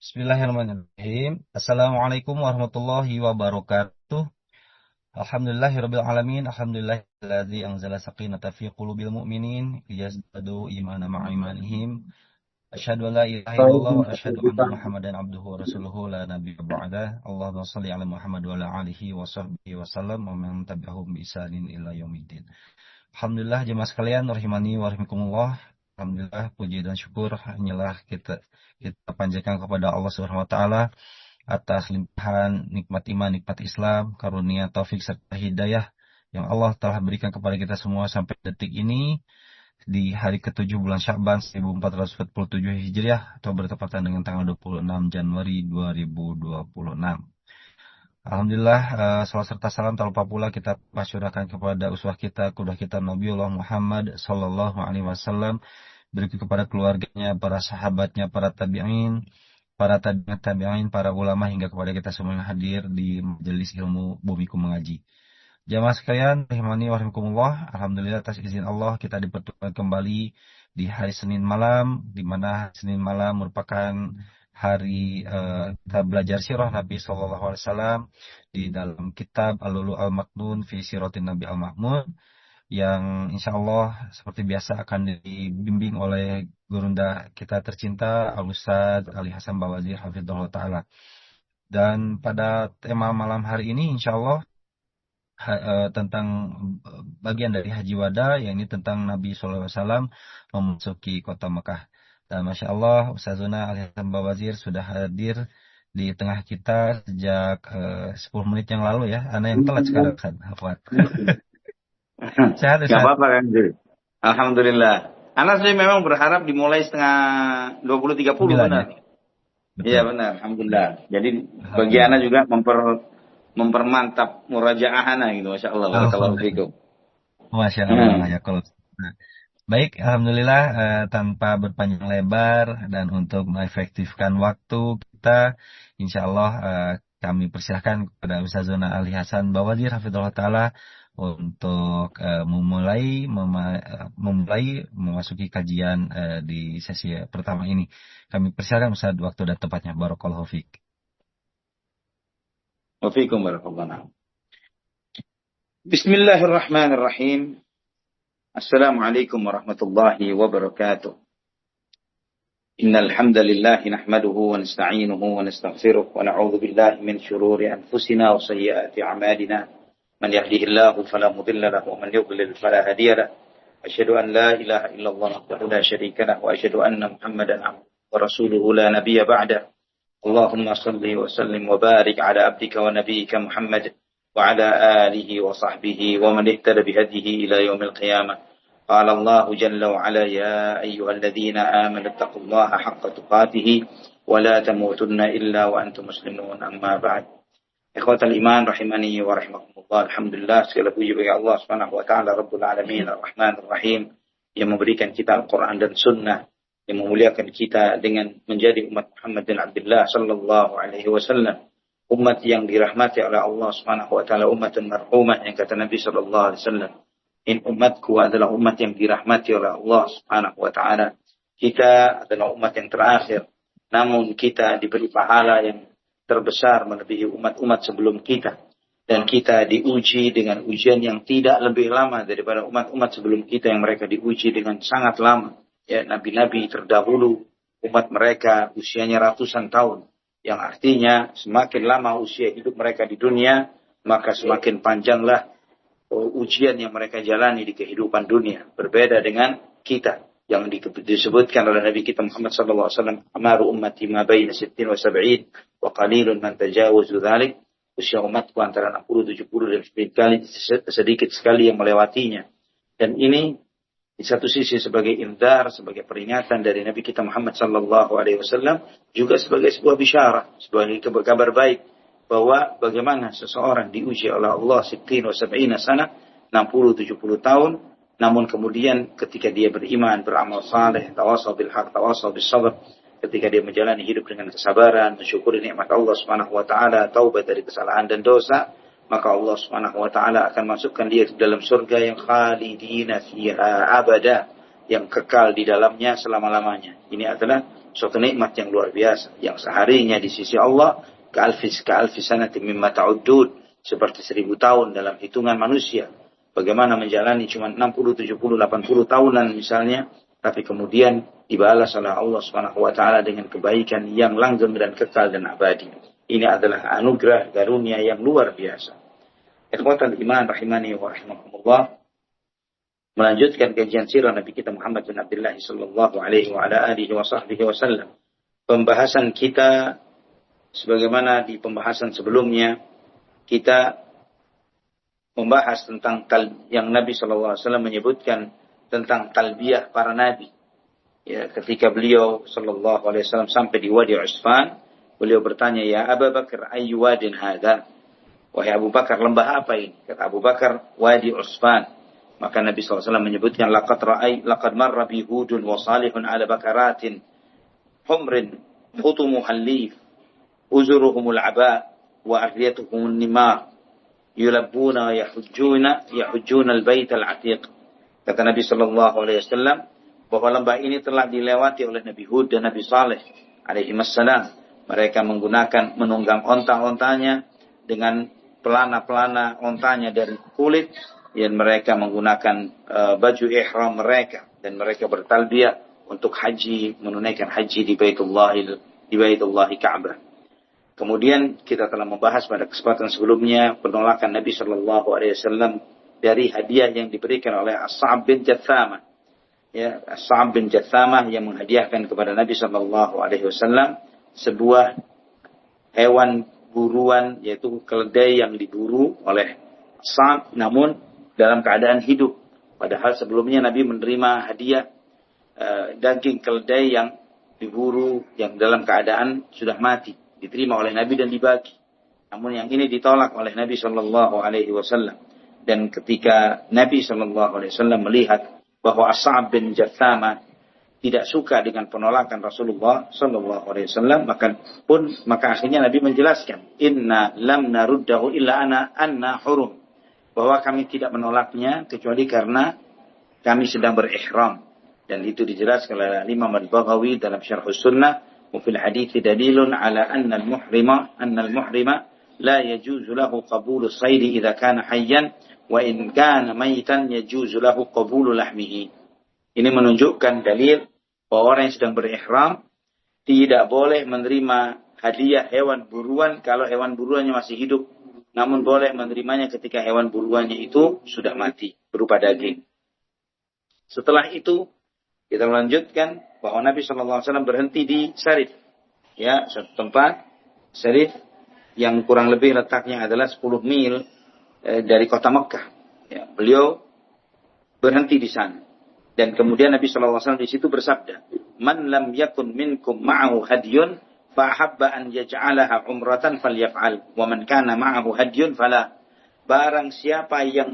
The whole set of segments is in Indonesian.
Bismillahirrahmanirrahim. Assalamualaikum warahmatullahi wabarakatuh. Alhamdulillahirabbil alamin. Alhamdulillahilladzi anzala sakinata fi qulubil mu'minin liyazdadu imanan ma'a imanihim. Asyhadu an la ilaha illallah wa asyhadu anna Muhammadan abduhu wa rasuluhu la nabiyya ba'dah. Allahumma shalli ala Muhammad wa ala alihi wa sahbihi wa sallam wa man tabi'ahum bi ihsanin ila yaumiddin. Alhamdulillah jemaah sekalian rahimani wa rahimakumullah. Alhamdulillah puji dan syukur hanyalah kita panjatkan kepada Allah Subhanahu wa taala atas limpahan nikmat iman, nikmat Islam, karunia taufik serta hidayah yang Allah telah berikan kepada kita semua sampai detik ini di hari ke-7 bulan Sya'ban 1447 Hijriah atau bertepatan dengan tanggal 26 Januari 2026. Alhamdulillah, salam serta salam tak lupa pula kita masyurahkan kepada uswah kita, qudwah kita Nabiullah Muhammad sallallahu alaihi wasallam, berikut kepada keluarganya, para sahabatnya, para tabi'in, para tabi'in, para ulama hingga kepada kita semua yang hadir di majelis ilmu Bumiku Mengaji. Jamaah sekalian, rahimani wa rahimakumullah, alhamdulillah atas izin Allah kita dipertemukan kembali di hari Senin malam, di mana Senin malam merupakan hari kita belajar sirah Nabi sallallahu alaihi wasallam di dalam kitab Al-Lulu Al-Maknun fi Siratin Nabi Al-Mahmud yang insya Allah seperti biasa akan dibimbing oleh gurunda kita tercinta Al-Ustadz Ali Hasan Bawazir hafizahullah ta'ala. Dan pada tema malam hari ini insya Allah tentang bagian dari Haji Wada, yang ini tentang Nabi sallallahu alaihi wasallam memasuki kota Mekah. Dan Masya Allah, Ustazuna Ali Hasan Bawazir sudah hadir di tengah kita sejak 10 menit yang lalu ya. Ana yang telat sekarang, Ustaz. Afwan. Sehat, Ustaz? Gak apa-apa kan, alhamdulillah. Ana sih memang berharap dimulai setengah 20.30 benar. Iya benar, alhamdulillah. Jadi bagi Ana juga mempermantap murajaah Ana gitu, Masya Allah. Barakallahu fikum. Masya Allah, ya kalau. Baik, alhamdulillah tanpa berpanjang lebar dan untuk mengefektifkan waktu kita, insya Allah kami persilahkan kepada Ustazuna Ali Hasan Bawazir hafizahullah ta'ala untuk memulai memasuki kajian di sesi pertama ini. Kami persilahkan Ustaz waktu dan tempatnya. Barakallahu fiik. Wa fiikum barakallahu. Bismillahirrahmanirrahim. Assalamualaikum warahmatullahi wabarakatuh. Innal hamdalillah nahmaduhu wa nasta'inuhu wa nastaghfiruh wa na'udzu billahi min shururi anfusina wa sayyiati a'malina. Man yahdihillahu fala mudilla lahu wa man yudlil fala hadiya lahu. Asyhadu an la ilaha illallah wahdahu la syarika lahu wa asyhadu anna Muhammadan abduhu wa rasuluhu la nabiyya ba'da. Allahumma shalli wa sallim wa barik ala abdika wa nabiyyika Muhammad wa ala alihi wa sahbihi wa man ihtada bihadihi ila yaumil qiyamah. قال الله جل وعلا يا أيها الذين آمنوا اتقوا الله حق تقاته ولا تموتن إلا وأنتم مسلمون أما بعد. Ikhwatal iman rahimani wa rahimakumullah. Alhamdulillah, segala puji bagi Allah Subhanahu wa taala Rabbul alamin arrahmanir rahim yang memberikan kita Al-Qur'an dan sunnah, yang memuliakan kita dengan menjadi umat Muhammad bin Abdullah sallallahu alaihi wasallam, umat yang dirahmati oleh Allah Subhanahu wa taala, umatun marhumah yang kata Nabi sallallahu alaihi wasallam, in umatku adalah umat yang dirahmati oleh Allah Subhanahu wa taala. Kita adalah umat yang terakhir, namun kita diberi pahala yang terbesar melebihi umat-umat sebelum kita, dan kita diuji dengan ujian yang tidak lebih lama daripada umat-umat sebelum kita yang mereka diuji dengan sangat lama. Ya, nabi-nabi terdahulu umat mereka usianya ratusan tahun, yang artinya semakin lama usia hidup mereka di dunia, maka semakin panjanglah ujian yang mereka jalani di kehidupan dunia. Berbeda dengan kita yang disebutkan oleh Nabi kita Muhammad sallallahu alaihi wasallam, amaru ummati ma baina 60 wa 70 wa qalilun man tajawazu dzalik. Usia umatku antara 60, 70 dan sedikit sekali yang melewatinya. Dan ini di satu sisi sebagai indar, sebagai peringatan dari Nabi kita Muhammad sallallahu alaihi wasallam, juga sebagai sebuah bisyarah, sebagai kabar baik bahwa bagaimana seseorang diuji oleh Allah 60 wa 70 sana, 60-70 tahun, namun kemudian ketika dia beriman, beramal saleh, tawassaw bil haq, tawassaw bis sabr, ketika dia menjalani hidup dengan kesabaran, mensyukuri nikmat Allah Subhanahu wa taala, taubat dari kesalahan dan dosa, maka Allah Subhanahu wa taala akan masukkan dia ke dalam surga yang khalidina fiha abada, yang kekal di dalamnya selama-lamanya. Ini adalah suatu nikmat yang luar biasa, yang seharinya di sisi Allah ka alfi sanati mimma ta'uddun, seperti 1000 tahun dalam hitungan manusia. Bagaimana menjalani cuma 60, 70, 80 tahunan misalnya, tapi kemudian dibalas oleh Allah Subhanahu wa taala dengan kebaikan yang langgeng dan kekal dan abadi. Ini adalah anugerah karunia yang luar biasa. Ikhwatal iman rahimani wa rahimakumullah. Melanjutkan kajian sirah Nabi kita Muhammad bin Abdullah sallallahu alaihi wa ala alihi wa sahbihi wasallam. Pembahasan kita sebagaimana di pembahasan sebelumnya, kita membahas tentang yang Nabi sallallahu alaihi wasallam menyebutkan tentang talbiyah para nabi. Ya, ketika beliau sallallahu alaihi wasallam sampai di Wadi Usfan, beliau bertanya, "Ya Abu Bakar, ayyu wadin hadza?" Wahai Abu Bakar, lembah apa ini? Kata Abu Bakar, Wadi Usfan. Maka Nabi SAW menyebutkan, laqad marra bi Hudun wa Salihun ala bakaratin humrin khutumuhal lif uzuruhumul aba wa ahliyatuhumul nimar yulabbuna wa yahujjuna al-bait al-atiq. Kata Nabi SAW bahwa lembah ini telah dilewati oleh Nabi Hud dan Nabi Saleh alaihi wassalam. Mereka menunggang onta-ontanya dengan pelana-pelana ontanya dari kulit, dan mereka menggunakan baju ihram mereka, dan mereka bertalbiyah untuk haji, menunaikan haji di Baitullah Ka'bah. Kemudian kita telah membahas pada kesempatan sebelumnya penolakan Nabi Shallallahu Alaihi Wasallam dari hadiah yang diberikan oleh As-Sa'ab bin Jathamah. Ya, As-Sa'ab bin Jathamah yang menghadiahkan kepada Nabi Shallallahu Alaihi Wasallam sebuah hewan buruan, yaitu keledai yang diburu oleh Sa'ab, namun dalam keadaan hidup. Padahal sebelumnya Nabi menerima hadiah daging keledai yang diburu yang dalam keadaan sudah mati, diterima oleh Nabi dan dibagi. Namun yang ini ditolak oleh Nabi Shallallahu Alaihi Wasallam. Dan ketika Nabi Shallallahu Alaihi Wasallam melihat bahwa As-Sa'ab bin Jathamah tidak suka dengan penolakan Rasulullah Shallallahu Alaihi Wasallam, maka akhirnya Nabi menjelaskan, Inna lam naruddahu illa anna hurum, bahwa kami tidak menolaknya kecuali karena kami sedang berihram. Dan itu dijelaskan oleh Imam Al-Baghawi dalam Syarhus Sunnah, wa fil hadithi dalilun ala anna al-muhrima la yajuzu lahu qabulu saydi idza kana hayyan wa in kana mayitan yajuzu lahu qabulu lahmihi. Ini menunjukkan dalil bahwa orang yang sedang berihram tidak boleh menerima hadiah hewan buruan kalau hewan buruannya masih hidup. Namun boleh menerimanya ketika hewan buruannya itu sudah mati, berupa daging. Setelah itu, kita melanjutkan bahwa Nabi SAW berhenti di Sarif. Ya, suatu tempat, Sarif, yang kurang lebih letaknya adalah 10 mil dari kota Mekah. Ya, beliau berhenti di sana. Dan kemudian Nabi SAW di situ bersabda, Man lam yakun minkum ma'ahu hadiyun, fa'ahabba an yaj'alaha umratan falyaf'al wa man kana ma'ahu hadyun fala. Barang siapa yang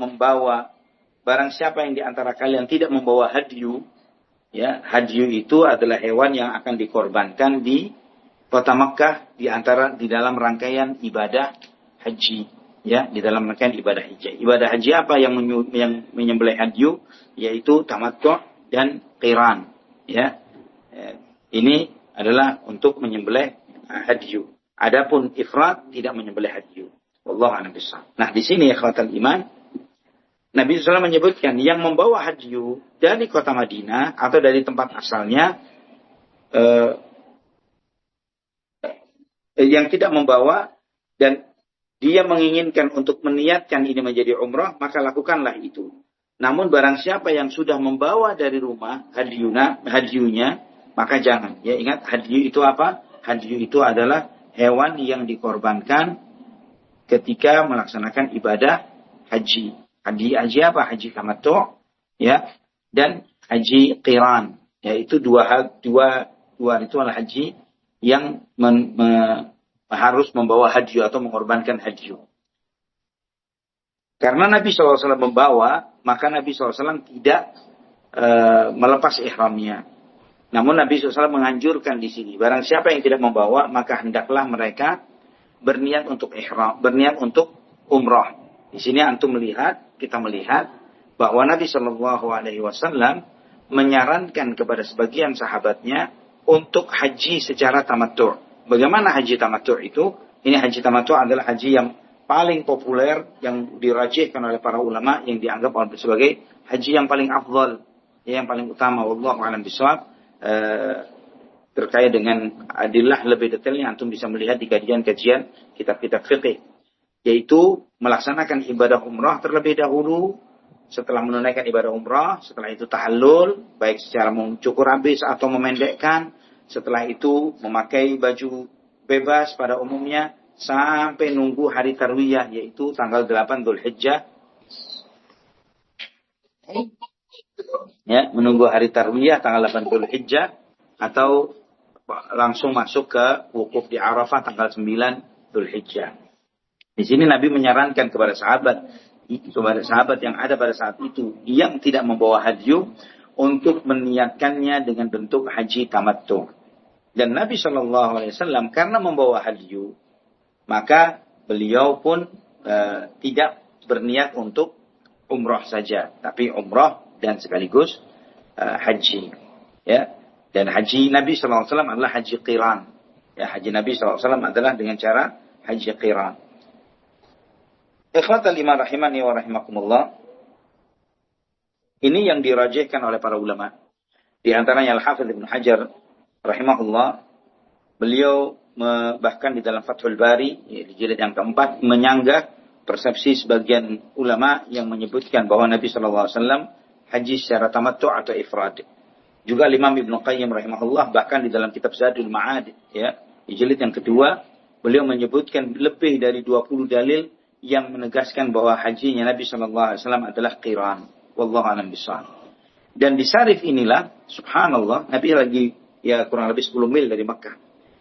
di antara kalian tidak membawa hadyu, ya, hadyu itu adalah hewan yang akan dikorbankan di kota Makkah di dalam rangkaian ibadah haji, ya, di dalam rangkaian ibadah haji. Ibadah haji apa yang menyembelih hadyu, yaitu tamattu' dan qiran, ya. Ini adalah untuk menyembelih hadyu. Adapun ifrat tidak menyembelih hadyu. Wallahu a'lam bishawab. Nah, di sini ya ikhwatal iman, Nabi SAW menyebutkan yang membawa hadyu dari kota Madinah atau dari tempat asalnya, yang tidak membawa dan dia menginginkan untuk meniatkan ini menjadi umrah, maka lakukanlah itu. Namun barang siapa yang sudah membawa dari rumah hadyunya, maka jangan. Ya, ingat, hadyu itu apa? Hadyu itu adalah hewan yang dikorbankan ketika melaksanakan ibadah haji. Haji apa? Haji tamattu', ya, dan haji qiran. Yaitu dua ritual haji yang harus membawa hadyu atau mengorbankan hadyu. Karena Nabi SAW membawa, maka Nabi SAW tidak melepas ihramnya. Namun Nabi SAW menganjurkan di sini, barang siapa yang tidak membawa, maka hendaklah mereka berniat untuk ihram, berniat untuk umrah. Di sini kita melihat bahwa Nabi SAW menyarankan kepada sebagian sahabatnya untuk haji secara tamattu'. Bagaimana haji tamattu' itu? Ini haji tamattu' adalah haji yang paling populer, yang dirajihkan oleh para ulama, yang dianggap sebagai haji yang paling afdal, yang paling utama. Wallahu a'lam bishawab. Terkait dengan adillah lebih detailnya antum bisa melihat di kajian-kajian kitab-kitab fikih, yaitu melaksanakan ibadah umrah terlebih dahulu. Setelah menunaikan ibadah umrah, setelah itu tahallul, baik secara mencukur habis atau memendekkan. Setelah itu memakai baju bebas pada umumnya sampai nunggu hari tarwiyah, yaitu tanggal 8 Dzulhijjah. Ya, menunggu hari tarwiyah tanggal 8 Dzulhijjah, atau langsung masuk ke wukuf di Arafah tanggal 9 Dzulhijjah. Di sini Nabi menyarankan kepada sahabat yang ada pada saat itu yang tidak membawa hadyu untuk meniatkannya dengan bentuk haji tamattu. Dan Nabi SAW karena membawa hadyu, maka beliau pun tidak berniat untuk umrah saja, tapi umrah dan sekaligus haji. Ya, dan haji Nabi SAW adalah haji qiran. Ya, haji Nabi SAW adalah dengan cara haji qiran. Ikhwatal iman rahimani wa rahimakumullah. Ini yang dirajihkan oleh para ulama. Di antaranya Al-Hafidz Ibnu Hajar rahimahullah. Beliau bahkan di dalam Fathul Bari, di jilid yang keempat, menyanggah persepsi sebagian ulama yang menyebutkan bahwa Nabi SAW haji secara tamattu' atau ifrad. Juga Imam Ibnu Qayyim rahimahullah bahkan di dalam kitab Zadul Ma'ad, ya, di jilid yang kedua, beliau menyebutkan lebih dari 20 dalil yang menegaskan bahwa hajinya Nabi SAW adalah qiran. Wallahu a'lam bishawab. Dan di Sarif inilah, subhanallah, Nabi lagi kurang lebih 10 mil dari Makkah.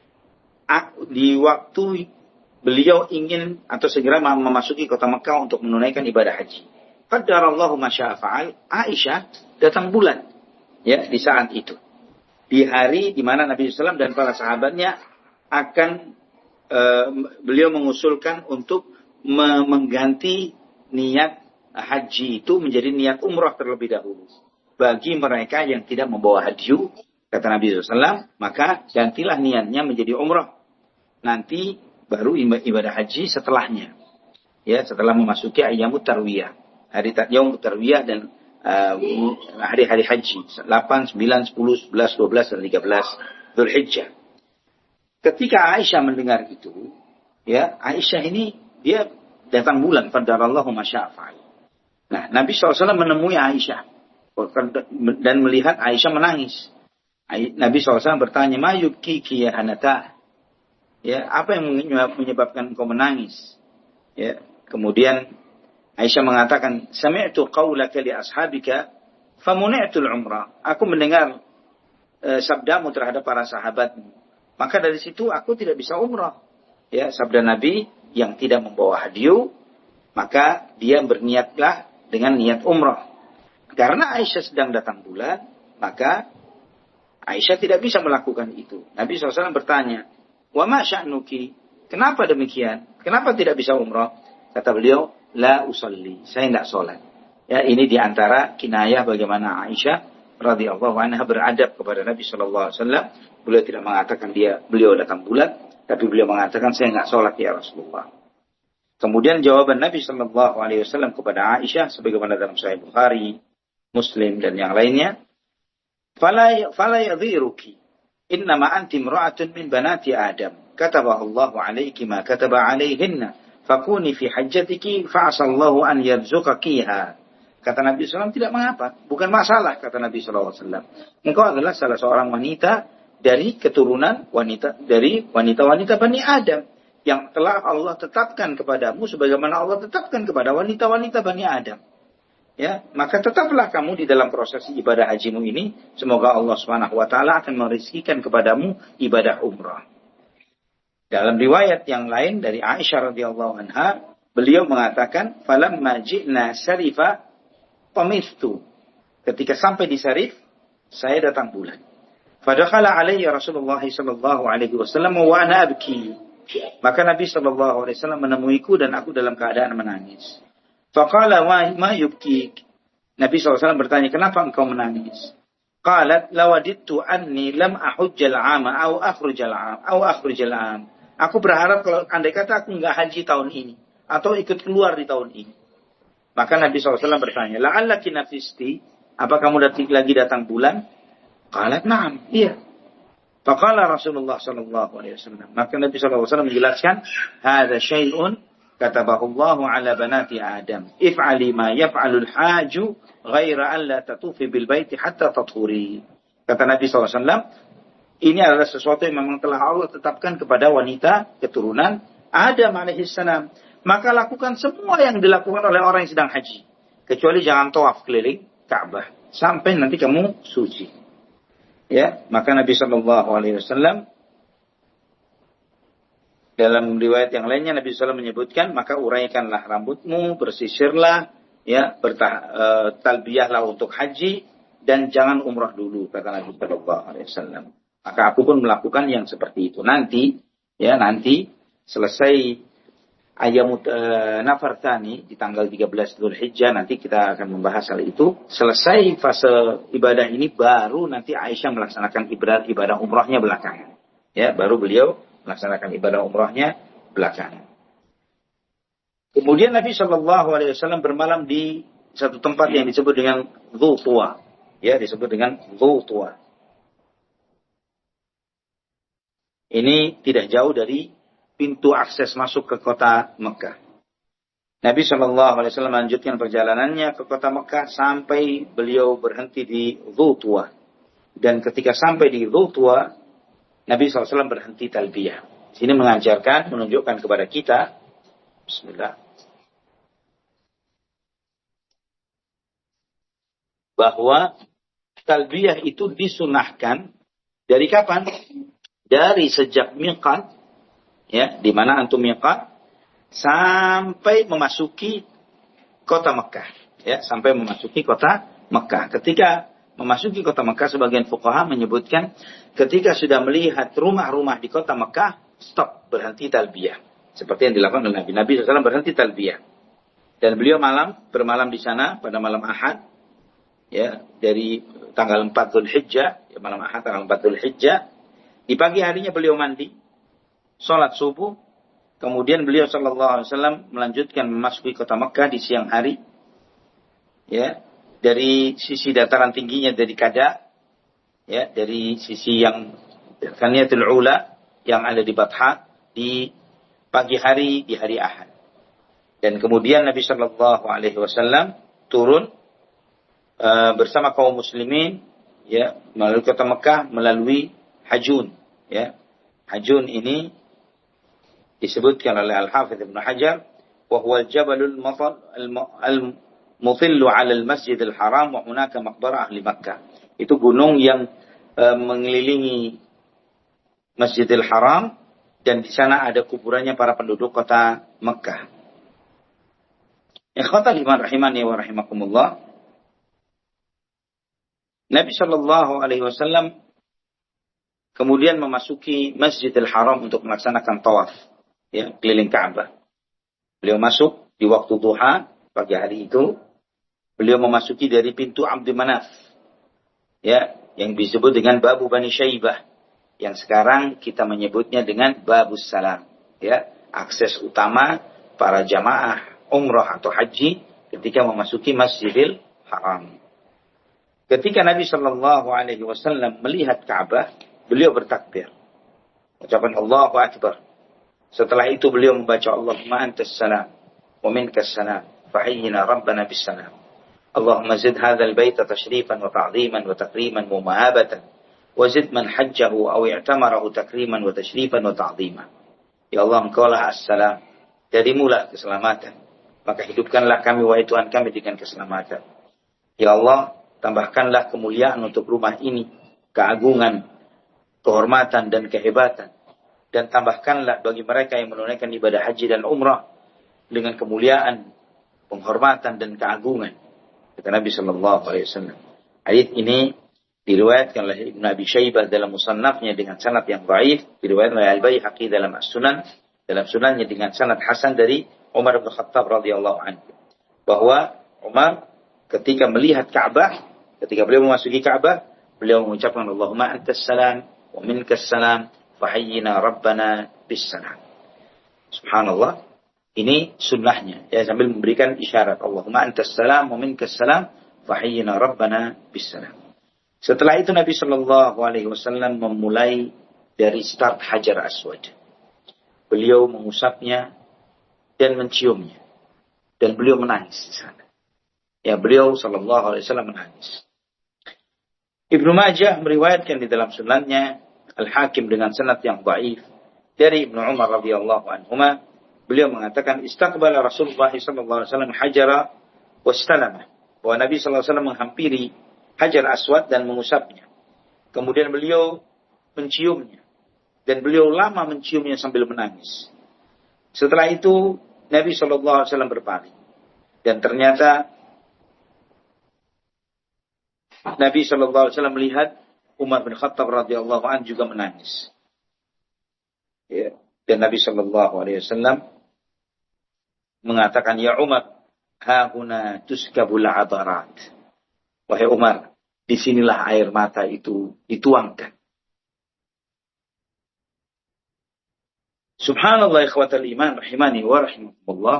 Di waktu beliau ingin atau segera memasuki kota Makkah untuk menunaikan ibadah haji. Qaddarallahu ma syaa fa'al. Aisyah datang bulan, ya, di saat itu. Di hari di mana Nabi SAW dan para sahabatnya akan beliau mengusulkan untuk mengganti niat haji itu menjadi niat umrah terlebih dahulu. Bagi mereka yang tidak membawa hadyu, kata Nabi SAW, maka gantilah niatnya menjadi umrah. Nanti baru ibadah haji setelahnya. Ya, setelah memasuki ayyamut tarwiyah. Hari yaumut tarwiyah dan hari-hari haji. 8, 9, 10, 11, 12, dan 13 Dzulhijjah. Ketika Aisyah mendengar itu, ya, Aisyah ini dia datang bulan, qadarallahu ma syaa fa'al. Nah, Nabi SAW menemui Aisyah dan melihat Aisyah menangis. Nabi SAW bertanya, "Ma yubkiki ya Hanatah?" Ya, apa yang menyebabkan engkau menangis? Ya, kemudian Aisyah mengatakan, "Sami'tu qaulaka li ashabika famuni'tul umrah." Aku mendengar sabdamu terhadap para sahabatmu, maka dari situ aku tidak bisa umrah. Ya, sabda Nabi yang tidak membawa hadyu, maka dia berniatlah dengan niat umrah. Karena Aisyah sedang datang bulan, maka Aisyah tidak bisa melakukan itu. Nabi SAW bertanya, "Wa ma sya'nuki?" Kenapa demikian? Kenapa tidak bisa umrah? Kata beliau, "La usalli." Saya tidak sholat. Ya, ini diantara kinayah bagaimana Aisyah radhiyallahu anha beradab kepada Nabi SAW. Beliau tidak mengatakan beliau datang bulan, tapi beliau mengatakan, "Saya tidak sholat ya Rasulullah." Kemudian jawaban Nabi SAW kepada Aisyah sebagaimana dalam Sahih Bukhari, Muslim dan yang lainnya, "Fala yadhiruki, innama anti imra'atun min banati Adam, kataballahu 'alaiki ma kataba 'alaihinna, fakuni fi hajjatiki fa'asallahu an yarzuqakiha." Kata Nabi SAW, tidak mengapa, bukan masalah, kata Nabi SAW. Engkau adalah salah seorang wanita dari keturunan wanita-wanita Bani Adam, yang telah Allah tetapkan kepadamu sebagaimana Allah tetapkan kepada wanita-wanita Bani Adam. Ya, maka tetaplah kamu di dalam proses ibadah hajimu ini. Semoga Allah Subhanahu wa taala akan merizkikan kepadamu ibadah umrah. Dalam riwayat yang lain dari Aisyah radhiyallahu anha, beliau mengatakan, "Falamma ji'na Sarifa pamistu." Ketika sampai di Sarif, saya datang bulan. Fadakhala alayya Rasulullah sallallahu alaihi wasallam wa ana abki. Maka Nabi SAW menemuiku dan aku dalam keadaan menangis. Faqala ma yubkik. Nabi SAW bertanya, "Kenapa engkau menangis?" Qalat lawadittu anni lam ahujjal 'ama aw akhrujal 'am. Aku berharap kalau andai kata aku enggak haji tahun ini atau ikut keluar di tahun ini. Maka Nabi SAW bertanya, la'allaki nafisti, apa kamu lagi datang bulan? Qalat na'am, iya. Faqala Rasulullah SAW. Maka Nabi SAW menjelaskan, hadza syai'un katabahu Allah 'ala banati Adam. If'ali ma yaf'alul haju ghaira an la tatufi bil baiti hatta tathuri. Kata Nabi SAW, ini adalah sesuatu yang memang telah Allah tetapkan kepada wanita keturunan Adam alaihissalam. Maka lakukan semua yang dilakukan oleh orang yang sedang haji. Kecuali jangan tawaf keliling Ka'bah. Sampai nanti kamu suci. Ya, maka Nabi SAW dalam riwayat yang lainnya Nabi SAW menyebutkan, maka uraikanlah rambutmu, bersisirlah, ya, talbiyahlah untuk haji dan jangan umrah dulu, kata Nabi SAW. Maka aku pun melakukan yang seperti itu. Nanti selesai Ayyamut Nafar Tsani di tanggal 13 Dzulhijjah, nanti kita akan membahas hal itu. Selesai fase ibadah ini baru nanti Aisyah melaksanakan ibadah umrahnya belakangan. Ya, baru beliau melaksanakan ibadah umrahnya belakangan. Kemudian Nabi SAW bermalam di satu tempat yang disebut dengan Dhu Tuwa. Ya, disebut dengan Dhu Tuwa. Ini tidak jauh dari pintu akses masuk ke kota Mekah. Nabi SAW melanjutkan perjalanannya ke kota Mekah sampai beliau berhenti di Dhu Tuwa. Dan ketika sampai di Dhu Tuwa, Nabi SAW berhenti talbiyah. Sini menunjukkan kepada kita, bismillah, bahwa talbiyah itu disunahkan dari kapan? Dari sejak miqat, ya, di mana antum miqat sampai memasuki kota Mekah, ya, sampai memasuki kota Mekah. Ketika memasuki kota Mekah, sebagian fuqaha menyebutkan ketika sudah melihat rumah-rumah di kota Mekah, stop, berhenti talbiyah. Seperti yang dilakukan oleh Nabi. Nabi SAW berhenti talbiyah. Dan beliau bermalam di sana pada malam Ahad, ya, dari tanggal 4 Dzulhijjah, ya, malam Ahad tanggal 4 Dzulhijjah. Di pagi harinya beliau mandi, sholat subuh, kemudian beliau SAW melanjutkan memasuki kota Mekah di siang hari, ya, dari sisi dataran tingginya dari Kada, ya, dari sisi yang Thaniyatul Ula yang ada di Batha di pagi hari di hari Ahad. Dan kemudian Nabi SAW turun bersama kaum muslimin, ya, melalui kota Mekah melalui Hajun, ya. Hajun ini disebutkan oleh Al-Hafidz Ibnu Hajar, wa huwa al-jabalul al-muthillu 'ala al-Masjidil Haram wa hunaka maqbarah ahli Makkah. Itu gunung yang mengelilingi Masjidil Haram dan di sana ada kuburannya para penduduk kota Makkah. Ikhwatal iman rahimani wa rahimakumullah. Nabi SAW kemudian memasuki Masjidil Haram untuk melaksanakan tawaf, ya, keliling Ka'bah. Beliau masuk di waktu duha pagi hari itu. Beliau memasuki dari pintu Abdul Manaf, ya, yang disebut dengan Babu Bani Syaibah, yang sekarang kita menyebutnya dengan Babus Salam, ya, akses utama para jamaah umrah atau haji ketika memasuki Masjidil Haram. Ketika Nabi SAW melihat Ka'bah, beliau bertakbir, ucapan Allahu Akbar. Setelah itu beliau membaca Allahumma antas salam wa minkas salam fahayyina rabbana bis salam. Allahumma zid hadzal baita tashrifan wa ta'ziman wa takriman wa mahabatan wa zid man hajjahu aw i'tamarahu takriman wa tashrifan wa ta'ziman. Ya Allah, Engkaulah as-salam, darimulah keselamatan, maka hidupkanlah kami wahai Tuhan kami dengan keselamatan. Ya Allah, tambahkanlah kemuliaan untuk rumah ini, keagungan, kehormatan dan kehebatan, dan tambahkanlah bagi mereka yang menunaikan ibadah haji dan umrah dengan kemuliaan, penghormatan dan keagungan, kata Nabi SAW. Hadits ini diriwayatkan oleh Ibnu Abi Syaibah dalam musannafnya dengan sanad yang dhaif, diriwayatkan oleh Al-Baihaqi dalam As-Sunan, dalam sunannya dengan sanad hasan dari Umar bin Khattab radhiyallahu anhu, bahwa Umar ketika melihat Ka'bah, ketika beliau memasuki Ka'bah, beliau mengucapkan Allahumma antas salam wa minkas salam fahayyina rabbana bis salam. Subhanallah, ini sunnahnya ya, sambil memberikan isyarat Allahumma antas salam wa minkas salam fahayyina rabbana bis salam. Setelah itu Nabi sallallahu alaihi wasallam memulai dari start Hajar Aswad. Beliau mengusapnya dan menciumnya, dan beliau menangis di sana. Ya, beliau sallallahu alaihi wasallam menangis. Ibnu Majah meriwayatkan di dalam sunannya, Al-Hakim dengan sanad yang dhaif dari Ibnu Umar radhiyallahu anhuma, beliau mengatakan istaqbala Rasulullah sallallahu alaihi wasallam hajara wastalama, bahwa Nabi sallallahu alaihi wasallam menghampiri Hajar Aswad dan mengusapnya. Kemudian beliau menciumnya, dan beliau lama menciumnya sambil menangis. Setelah itu Nabi sallallahu alaihi wasallam berpaling, dan ternyata Nabi sallallahu alaihi wasallam melihat Umar bin Khattab radhiyallahu anhu juga menangis. Ya. Dan Nabi sallallahu alaihi wasallam mengatakan, ya Umar, hahuna tuskabul abarat. Wahai Umar, disinilah air mata itu dituangkan. Subhanallah ikhwatal iman rahimani wa rahimakumullah.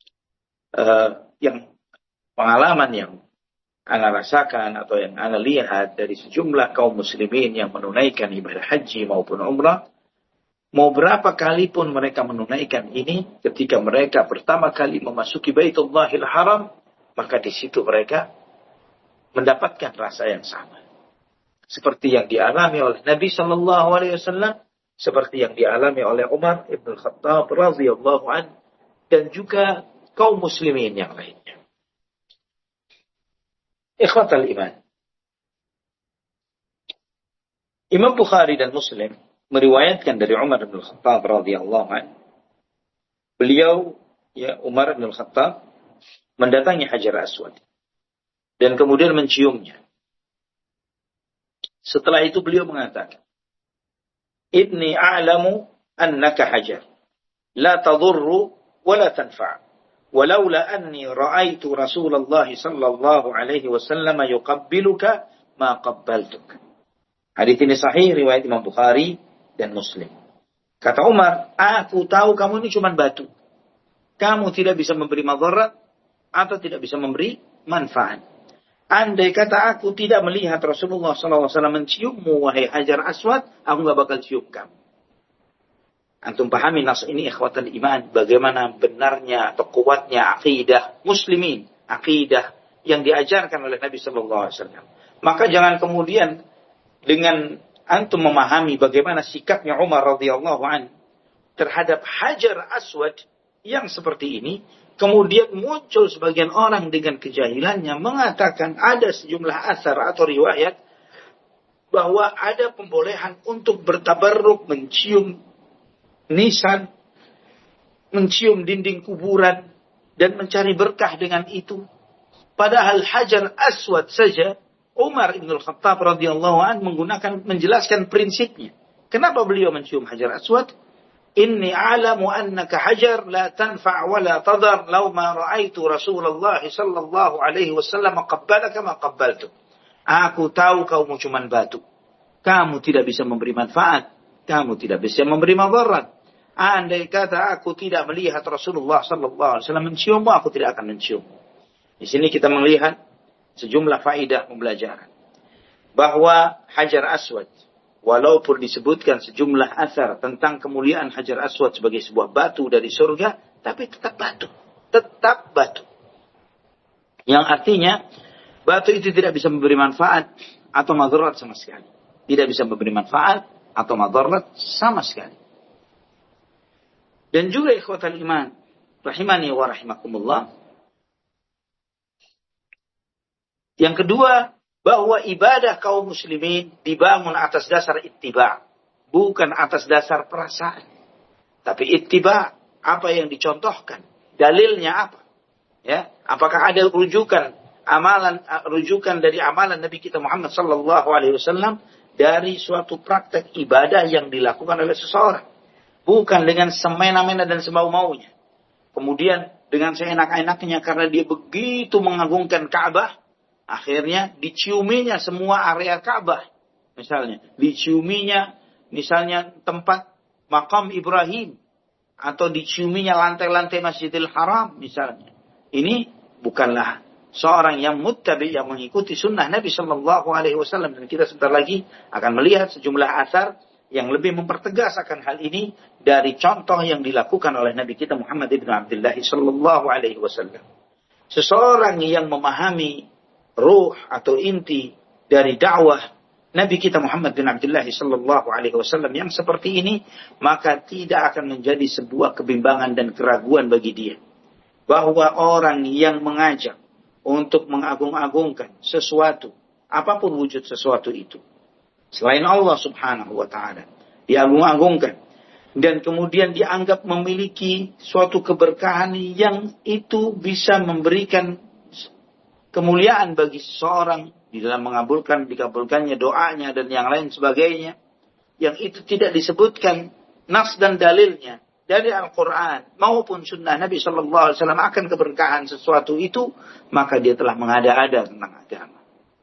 Yang pengalaman yang Anda rasakan atau yang Anda lihat dari sejumlah kaum muslimin yang menunaikan ibadah haji maupun umrah, mau berapa kali pun mereka menunaikan ini, ketika mereka pertama kali memasuki Baitullahil Haram, maka di situ mereka mendapatkan rasa yang sama. Seperti yang dialami oleh Nabi sallallahu alaihi wasallam, seperti yang dialami oleh Umar ibn Khattab radhiyallahu anhu, dan juga kaum muslimin yang lainnya. Ikhwatal iman. Imam Bukhari dan Muslim meriwayatkan dari Umar bin Khattab radhiyallahu anhu. Beliau, ya Umar bin Khattab, mendatangi Hajar Aswad dan kemudian menciumnya. Setelah itu beliau mengatakan, "Inni a'lamu annaka hajar, la tadurru wa la tanfa', walaula anni ra'aitu Rasulullah sallallahu alaihi wasallam yuqabbiluka ma qabbaltuk." Hadis ini sahih riwayat Imam Bukhari dan Muslim. Kata Umar, aku tahu kamu ini cuma batu. Kamu tidak bisa memberi madarat atau tidak bisa memberi manfaat. Andai kata aku tidak melihat Rasulullah SAW menciummu, wahai Hajar Aswad, aku gak bakal cium kamu. Antum pahami nas ini ikhwatal iman, bagaimana benarnya atau kuatnya akidah muslimin, akidah yang diajarkan oleh Nabi SAW. Maka jangan kemudian dengan antum memahami bagaimana sikapnya Umar radhiyallahu anhu terhadap Hajar Aswad yang seperti ini, kemudian muncul sebagian orang dengan kejahilannya mengatakan ada sejumlah asar atau riwayat bahwa ada pembolehan untuk bertabarruk, mencium nisan, mencium dinding kuburan, dan mencari berkah dengan itu. Padahal Hajar Aswad saja Umar ibn Khattab radhiyallahu anhu menjelaskan prinsipnya. Kenapa beliau mencium Hajar Aswad? Inni a'lamu annaka hajar la tanfa' wa la tadar law ma ra'aitu Rasulullah sallallahu alaihi wasallam qabbalaka ma qabbaltu. Aku tahu kamu cuma batu. Kamu tidak bisa memberi manfaat, kamu tidak bisa memberi madarat. Andai kata aku tidak melihat Rasulullah sallallahu alaihi wasallam menciummu, aku tidak akan menciummu. Di sini kita melihat sejumlah faedah pembelajaran bahwa Hajar Aswad, walaupun disebutkan sejumlah asar tentang kemuliaan Hajar Aswad sebagai sebuah batu dari surga, tapi tetap batu. Tetap batu. Yang artinya, batu itu tidak bisa memberi manfaat atau madarat sama sekali. Tidak bisa memberi manfaat atau madarat sama sekali. Dan juga ikhwatal iman, rahimani wa rahimakumullah. Yang kedua, bahwa ibadah kaum muslimin dibangun atas dasar ittiba, bukan atas dasar perasaan. Tapi ittiba, apa yang dicontohkan, dalilnya apa? Ya, apakah ada rujukan dari amalan Nabi kita Muhammad sallallahu alaihi wasallam dari suatu praktek ibadah yang dilakukan oleh seseorang, bukan dengan semena-mena dan semau-maunya. Kemudian dengan seenak-enaknya karena dia begitu mengagungkan Ka'bah, akhirnya diciuminya semua area Ka'bah misalnya. Diciuminya misalnya tempat makam Ibrahim. Atau diciuminya lantai-lantai Masjidil Haram misalnya. Ini bukanlah seorang yang muttabi, yang mengikuti sunnah Nabi Sallallahu Alaihi Wasallam. Dan kita sebentar lagi akan melihat sejumlah asar yang lebih mempertegas akan hal ini dari contoh yang dilakukan oleh Nabi kita Muhammad ibn Abdullah Sallallahu Alaihi Wasallam. Seseorang yang memahami ruh atau inti dari dakwah Nabi kita Muhammad bin Abdullah Sallallahu Alaihi Wasallam yang seperti ini, maka tidak akan menjadi sebuah kebimbangan dan keraguan bagi dia bahwa orang yang mengajak untuk mengagung-agungkan sesuatu, apapun wujud sesuatu itu, selain Allah Subhanahu wa Ta'ala, diagung-agungkan dan kemudian dianggap memiliki suatu keberkahan yang itu bisa memberikan kemuliaan bagi seseorang di dalam dikabulkannya doanya dan yang lain sebagainya, yang itu tidak disebutkan nas dan dalilnya dari Al-Quran maupun sunnah Nabi Sallallahu Alaihi Wasallam akan keberkahan sesuatu itu, maka dia telah mengada-ada tentang agama,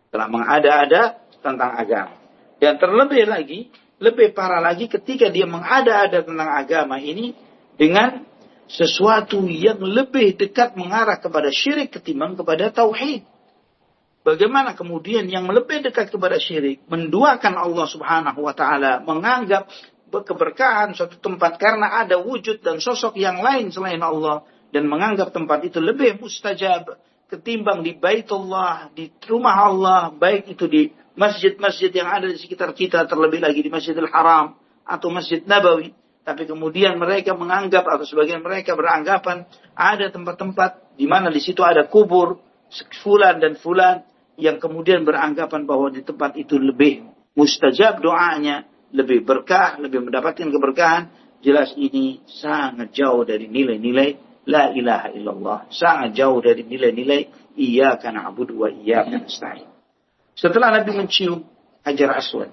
dan terlebih lagi, lebih parah lagi ketika dia mengada-ada tentang agama ini dengan sesuatu yang lebih dekat mengarah kepada syirik ketimbang kepada tauhid. Bagaimana kemudian yang lebih dekat kepada syirik, menduakan Allah Subhanahu wa Ta'ala, menganggap keberkahan suatu tempat karena ada wujud dan sosok yang lain selain Allah, dan menganggap tempat itu lebih mustajab ketimbang di Baitullah, di rumah Allah, baik itu di masjid-masjid yang ada di sekitar kita, terlebih lagi di Masjidil Haram atau Masjid Nabawi. Tapi kemudian mereka menganggap, atau sebagian mereka beranggapan, ada tempat-tempat di mana di situ ada kubur fulan dan fulan, yang kemudian beranggapan bahwa di tempat itu lebih mustajab doanya, lebih berkah, lebih mendapatkan keberkahan. Jelas ini sangat jauh dari nilai-nilai la ilaha illallah, sangat jauh dari nilai-nilai iyyaka na'budu wa iyyaka nasta'in. Setelah Nabi mencium Hajar Aswad,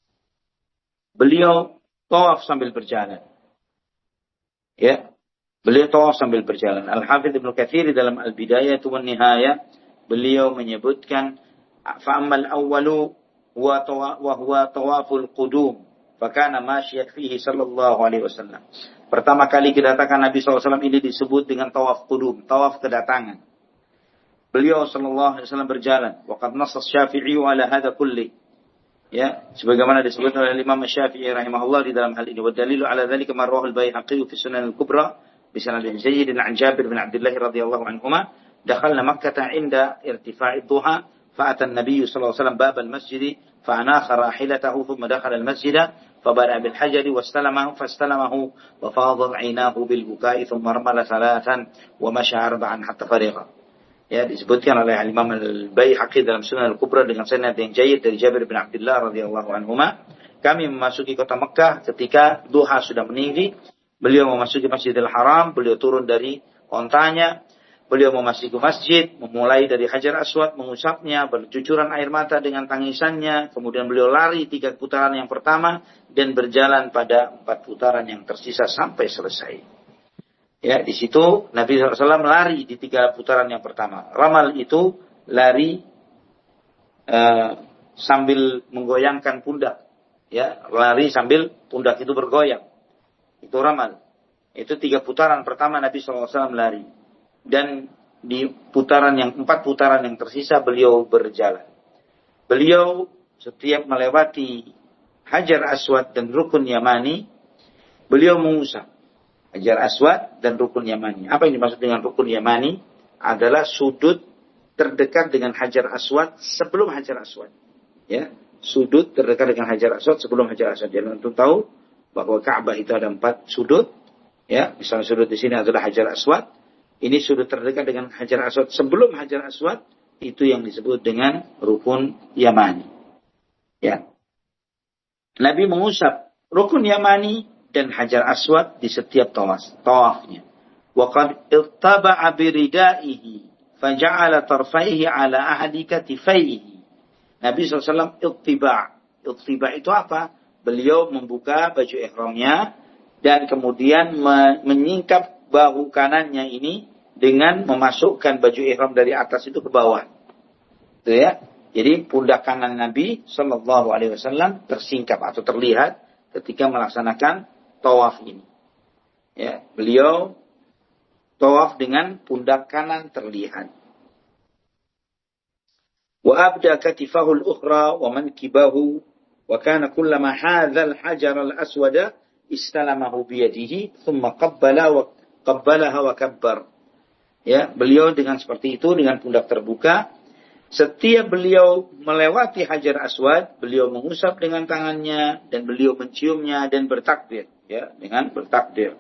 beliau tawaf sambil berjalan. Ya, beliau tawaf sambil berjalan. Al-Hafidz Ibnu Katsir dalam Al-Bidayah wan Nihayah, beliau menyebutkan fa'ammal awwalu wa huwa tawaful qudum fakana masyiyan fihi sallallahu alaihi wasallam. Pertama kali kedatangan Nabi SAW ini disebut dengan tawaf qudum, tawaf kedatangan. Beliau sallallahu alaihi wasallam berjalan. Wa qad nassa Syafi'i ala hadha kulli. Ya, sebagaimana disebut oleh Imam Syafi'i rahimahullah di dalam hal ini. Wa dalilu ala dzalika ma rawahu al-Baihaqi fi Sunan al-Kubra bi sanadin jayyid an Jabir bin Abdullah radhiyallahu anhuma. دخلنا مكة عند ارتفاع الضحى فأتى النبي صلى الله عليه وسلم باب المسجد فأناخ راحلته ثم دخل المسجد فبدأ بالحجر فاستلمه وفاضت عيناه بالبكاء ثم رمل ثلاثا ومشى أربعا حتى فرغ. Ya, disebutkan oleh Imam Al-Baihaqi dalam Sunan Al-Kubra dengan sanad yang jayyid dari Jabir bin Abdullah radhiyallahu anhuma. Kami memasuki kota Mekah ketika duha sudah meninggi. Beliau memasuki Masjidil Haram, beliau turun dari ontanya. Beliau memasuki masjid, memulai dari Hajar Aswad, mengusapnya, bercucuran air mata dengan tangisannya. Kemudian beliau lari 3 putaran yang pertama dan berjalan pada 4 putaran yang tersisa sampai selesai. Ya, di situ Nabi SAW lari di 3 putaran yang pertama. Ramal itu lari sambil menggoyangkan pundak. Ya, lari sambil pundak itu bergoyang. Itu ramal. Itu 3 putaran pertama Nabi SAW lari. Dan di 4 putaran yang tersisa beliau berjalan. Beliau setiap melewati Hajar Aswad dan Rukun Yamani, beliau mengusap Hajar Aswad dan Rukun Yamani. Apa yang dimaksud dengan Rukun Yamani? Adalah sudut terdekat dengan Hajar Aswad sebelum Hajar Aswad. Ya, sudut terdekat dengan Hajar Aswad sebelum Hajar Aswad. Jadi untuk tahu bahwa Ka'bah itu ada 4 sudut. Ya, misalnya sudut di sini adalah Hajar Aswad. Ini sudut terdekat dengan Hajar Aswad sebelum Hajar Aswad, itu yang disebut dengan Rukun Yamani. Ya. Nabi mengusap Rukun Yamani dan Hajar Aswad di setiap tawafnya. Wa qad ittaba'a biridaihi faja'ala tarfaihi ala ahadi katifaihi. Nabi SAW ittiba'. Ittiba' itu apa? Beliau membuka baju ihramnya dan kemudian menyingkap bahu kanannya ini dengan memasukkan baju ihram dari atas itu ke bawah. Itu ya. Jadi pundak kanan Nabi Shallallahu Alaihi Wasallam tersingkap atau terlihat ketika melaksanakan tawaf ini. Ya, beliau tawaf dengan pundak kanan terlihat. Wa abda katifahu al-ukhra wa mankibahu wa kana kullama hadha al-hajar al-aswada istalamahu biyadihi thumma qabbalaha wa kabbar. Ya, beliau dengan seperti itu, dengan pundak terbuka. Setiap beliau melewati Hajar Aswad, beliau mengusap dengan tangannya dan beliau menciumnya dan bertakbir, ya, dengan bertakbir.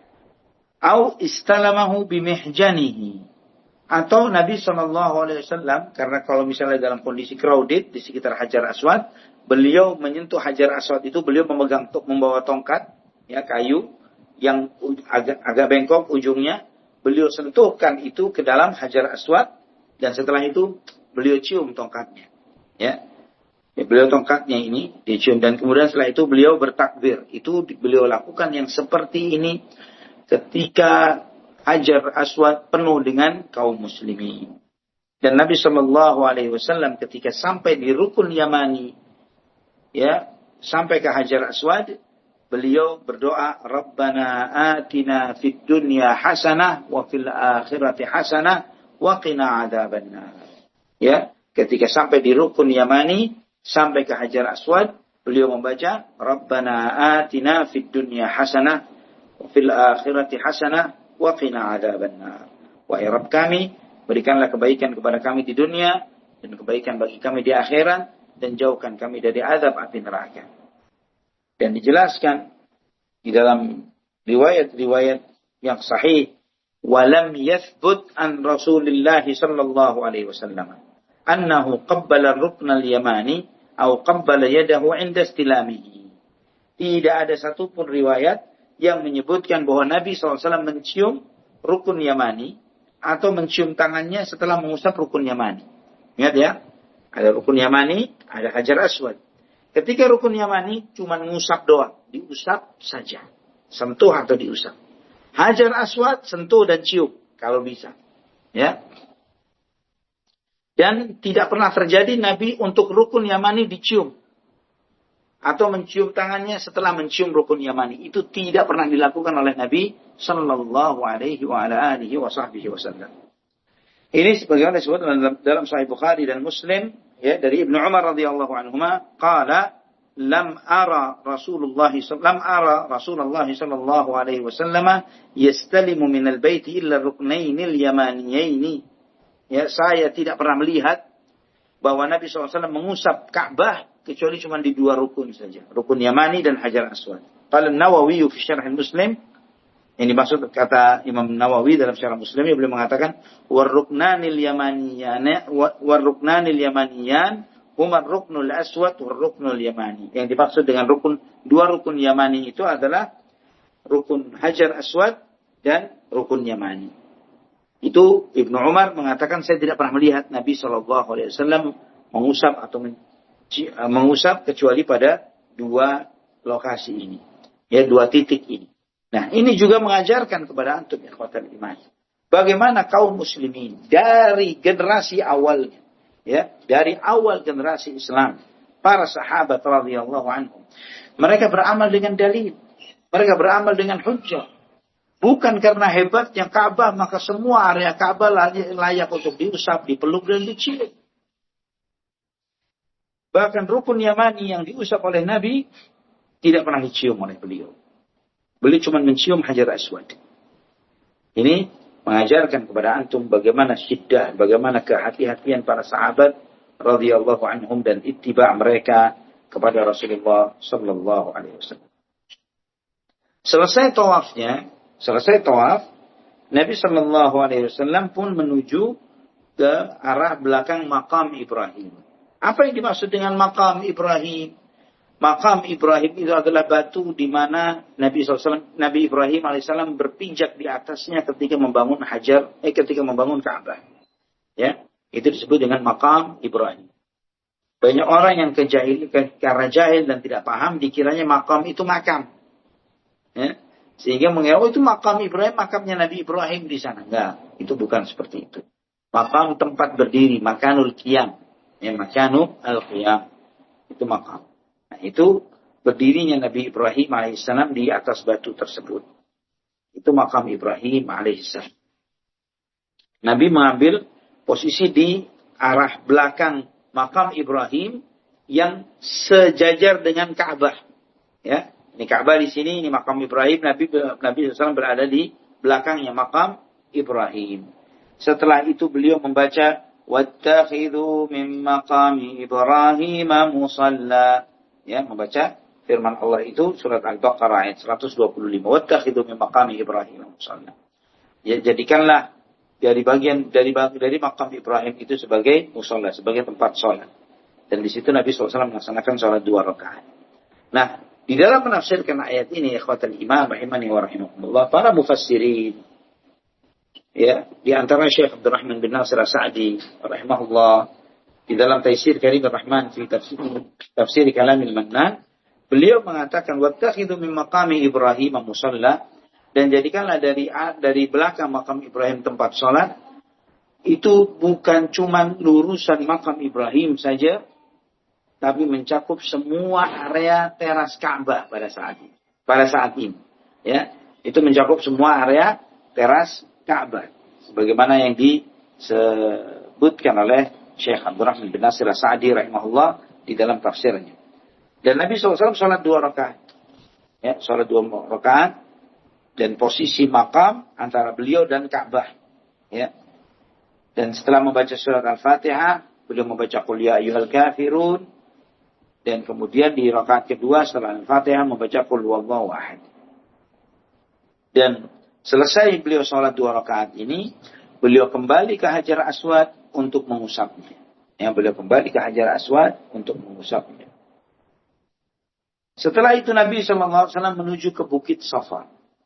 Au istalamahu bimihjanihi. Atau Nabi SAW, karena kalau misalnya dalam kondisi crowded di sekitar Hajar Aswad, beliau menyentuh Hajar Aswad itu, beliau membawa tongkat, ya, kayu yang agak bengkok ujungnya, beliau sentuhkan itu ke dalam Hajar Aswad dan setelah itu beliau cium tongkatnya. Ya. Beliau tongkatnya ini dicium dan kemudian setelah itu beliau bertakbir. Itu beliau lakukan yang seperti ini ketika Hajar Aswad penuh dengan kaum muslimin. Dan Nabi Shallallahu Alaihi Wasallam ketika sampai di Rukun Yamani, ya, sampai ke Hajar Aswad, beliau berdoa, Rabbana atina fid dunya hasanah wa fil akhirati hasanah wa qina adzabannar. Ya, ketika sampai di Rukun Yamani, sampai ke Hajar Aswad, beliau membaca, Rabbana atina fid dunya hasanah wa fil akhirati hasanah wa qina adzabannar. Wahai Rabb kami, berikanlah kebaikan kepada kami di dunia dan kebaikan bagi kami di akhirat dan jauhkan kami dari azab api neraka. Dan dijelaskan di dalam riwayat-riwayat yang sahih, walam yathbut an Rasulillah sallallahu alaihi wasallam annahu qabbala ar-rukn al-yamani atau qabbala yadahu 'inda istilamihi. Tidak ada satupun riwayat yang menyebutkan bahwa Nabi SAW mencium rukun Yamani atau mencium tangannya setelah mengusap rukun Yamani. Ingat ya, ada rukun Yamani, ada Hajar Aswad. Ketika rukun Yamani cuma mengusap doang, diusap saja, sentuh atau diusap. Hajar Aswad sentuh dan cium kalau bisa, ya. Dan tidak pernah terjadi Nabi untuk rukun Yamani dicium atau mencium tangannya setelah mencium rukun Yamani. Itu tidak pernah dilakukan oleh Nabi Sallallahu Alaihi Wasallam. Ini sebagaimana disebut dalam Sahih Bukhari dan Muslim, ya, dari Ibnu Umar radhiyallahu anhuma, qala lam ara Rasulullah sallallahu alaihi wasallam yastalimu min al-bait illa ruknainil yamaniyaini. Ya, saya tidak pernah melihat bahwa Nabi SAW mengusap Ka'bah kecuali cuma di dua rukun saja, rukun Yamani dan Hajar Aswad. Qala An-Nawawi fi Syarh Muslim, ini maksud kata Imam Nawawi dalam Syarah Muslim, beliau mengatakan warruknanil yamaniyan huma ruknul aswad warruknul yamani. Yang dimaksud dengan dua rukun Yamani itu adalah rukun Hajar Aswad dan rukun Yamani. Itu Ibnu Umar mengatakan, saya tidak pernah melihat Nabi SAW mengusap atau mengusap kecuali pada dua lokasi ini, ya, dua titik ini. Nah, ini juga mengajarkan kepada antum ikhwatal iman, bagaimana kaum muslimin dari generasi awalnya, ya, dari awal generasi Islam, para sahabat radhiyallahu anhum, mereka beramal dengan dalil, mereka beramal dengan hujjah. Bukan karena hebatnya Ka'bah maka semua area Ka'bah layak untuk diusap, dipeluk dan dicium. Bahkan rukun Yamani yang diusap oleh Nabi tidak pernah dicium oleh beliau. Beliau cuma mencium Hajar Aswad. Ini mengajarkan kepada antum bagaimana syiddah, bagaimana kehati-hatian para sahabat radhiyallahu anhum dan ittiba' mereka kepada Rasulullah sallallahu alaihi wasallam. Selesai tawaf, Nabi sallallahu alaihi wasallam pun menuju ke arah belakang makam Ibrahim. Apa yang dimaksud dengan makam Ibrahim? Makam Ibrahim itu adalah batu di mana Nabi Ibrahim alaihissalam berpijak di atasnya ketika membangun Ka'bah. Ya, itu disebut dengan makam Ibrahim. Banyak orang yang karena jahil dan tidak paham dikiranya makam itu makam. Ya. Sehingga mengira, itu makam Ibrahim, makamnya Nabi Ibrahim di sana. Enggak, itu bukan seperti itu. Makam tempat berdiri, makanul qiyam. Ya, makanu al-qiyam. Itu makam. Nah, itu berdirinya Nabi Ibrahim alaihissalam di atas batu tersebut. Itu makam Ibrahim alaihissalam. Nabi mengambil posisi di arah belakang makam Ibrahim yang sejajar dengan Ka'bah. Ya, ini Ka'bah di sini, ini makam Ibrahim. Nabi SAW berada di belakangnya makam Ibrahim. Setelah itu beliau membaca wattakhidhu min maqami Ibrahim musalla. Ya, membaca firman Allah itu surat Al-Baqarah ayat 125. Wattakhidhu min maqami Ibrahim musalla. Ya, jadikanlah dari makam Ibrahim itu sebagai musalla, sebagai tempat sholat. Dan di situ Nabi SAW melaksanakan sholat 2 rakaat. Nah, di dalam menafsirkan ayat ini, ikhwatal iman rahimani wa rahimakumullah, para mufassirin, ya, di antara Syekh Abdurrahman bin Nasir As-Sa'di rahimahullah, di dalam Taisir Karim Ar-Rahman fi tafsir Kalamil Mannan, beliau mengatakan wattakhidhu min maqami Ibrahim musalla, dan jadikanlah dari belakang makam Ibrahim tempat sholat. Itu bukan cuma lurusan makam Ibrahim saja, tapi mencakup semua area teras Ka'bah pada saat ini. Ya, itu mencakup semua area teras Ka'bah, sebagaimana yang disebutkan oleh Syekh Abdurrahman bin Nasir As-Sa'di rahimahullah di dalam tafsirnya. Dan Nabi SAW sholat 2 rakaat. Ya, sholat 2 rakaat. Dan posisi makam antara beliau dan Ka'bah. Ya. Dan setelah membaca surat Al-Fatihah, beliau membaca Qul ya ayyuhal kafirun. Dan kemudian di rakaat kedua setelah Al-Fatihah membaca Qul huwallahu ahad. Dan selesai beliau sholat 2 rakaat ini, beliau kembali ke Hajar Aswad untuk mengusapnya. Ya, beliau kembali ke Hajar Aswad untuk mengusapnya. Setelah itu Nabi SAW menuju ke Bukit Safa.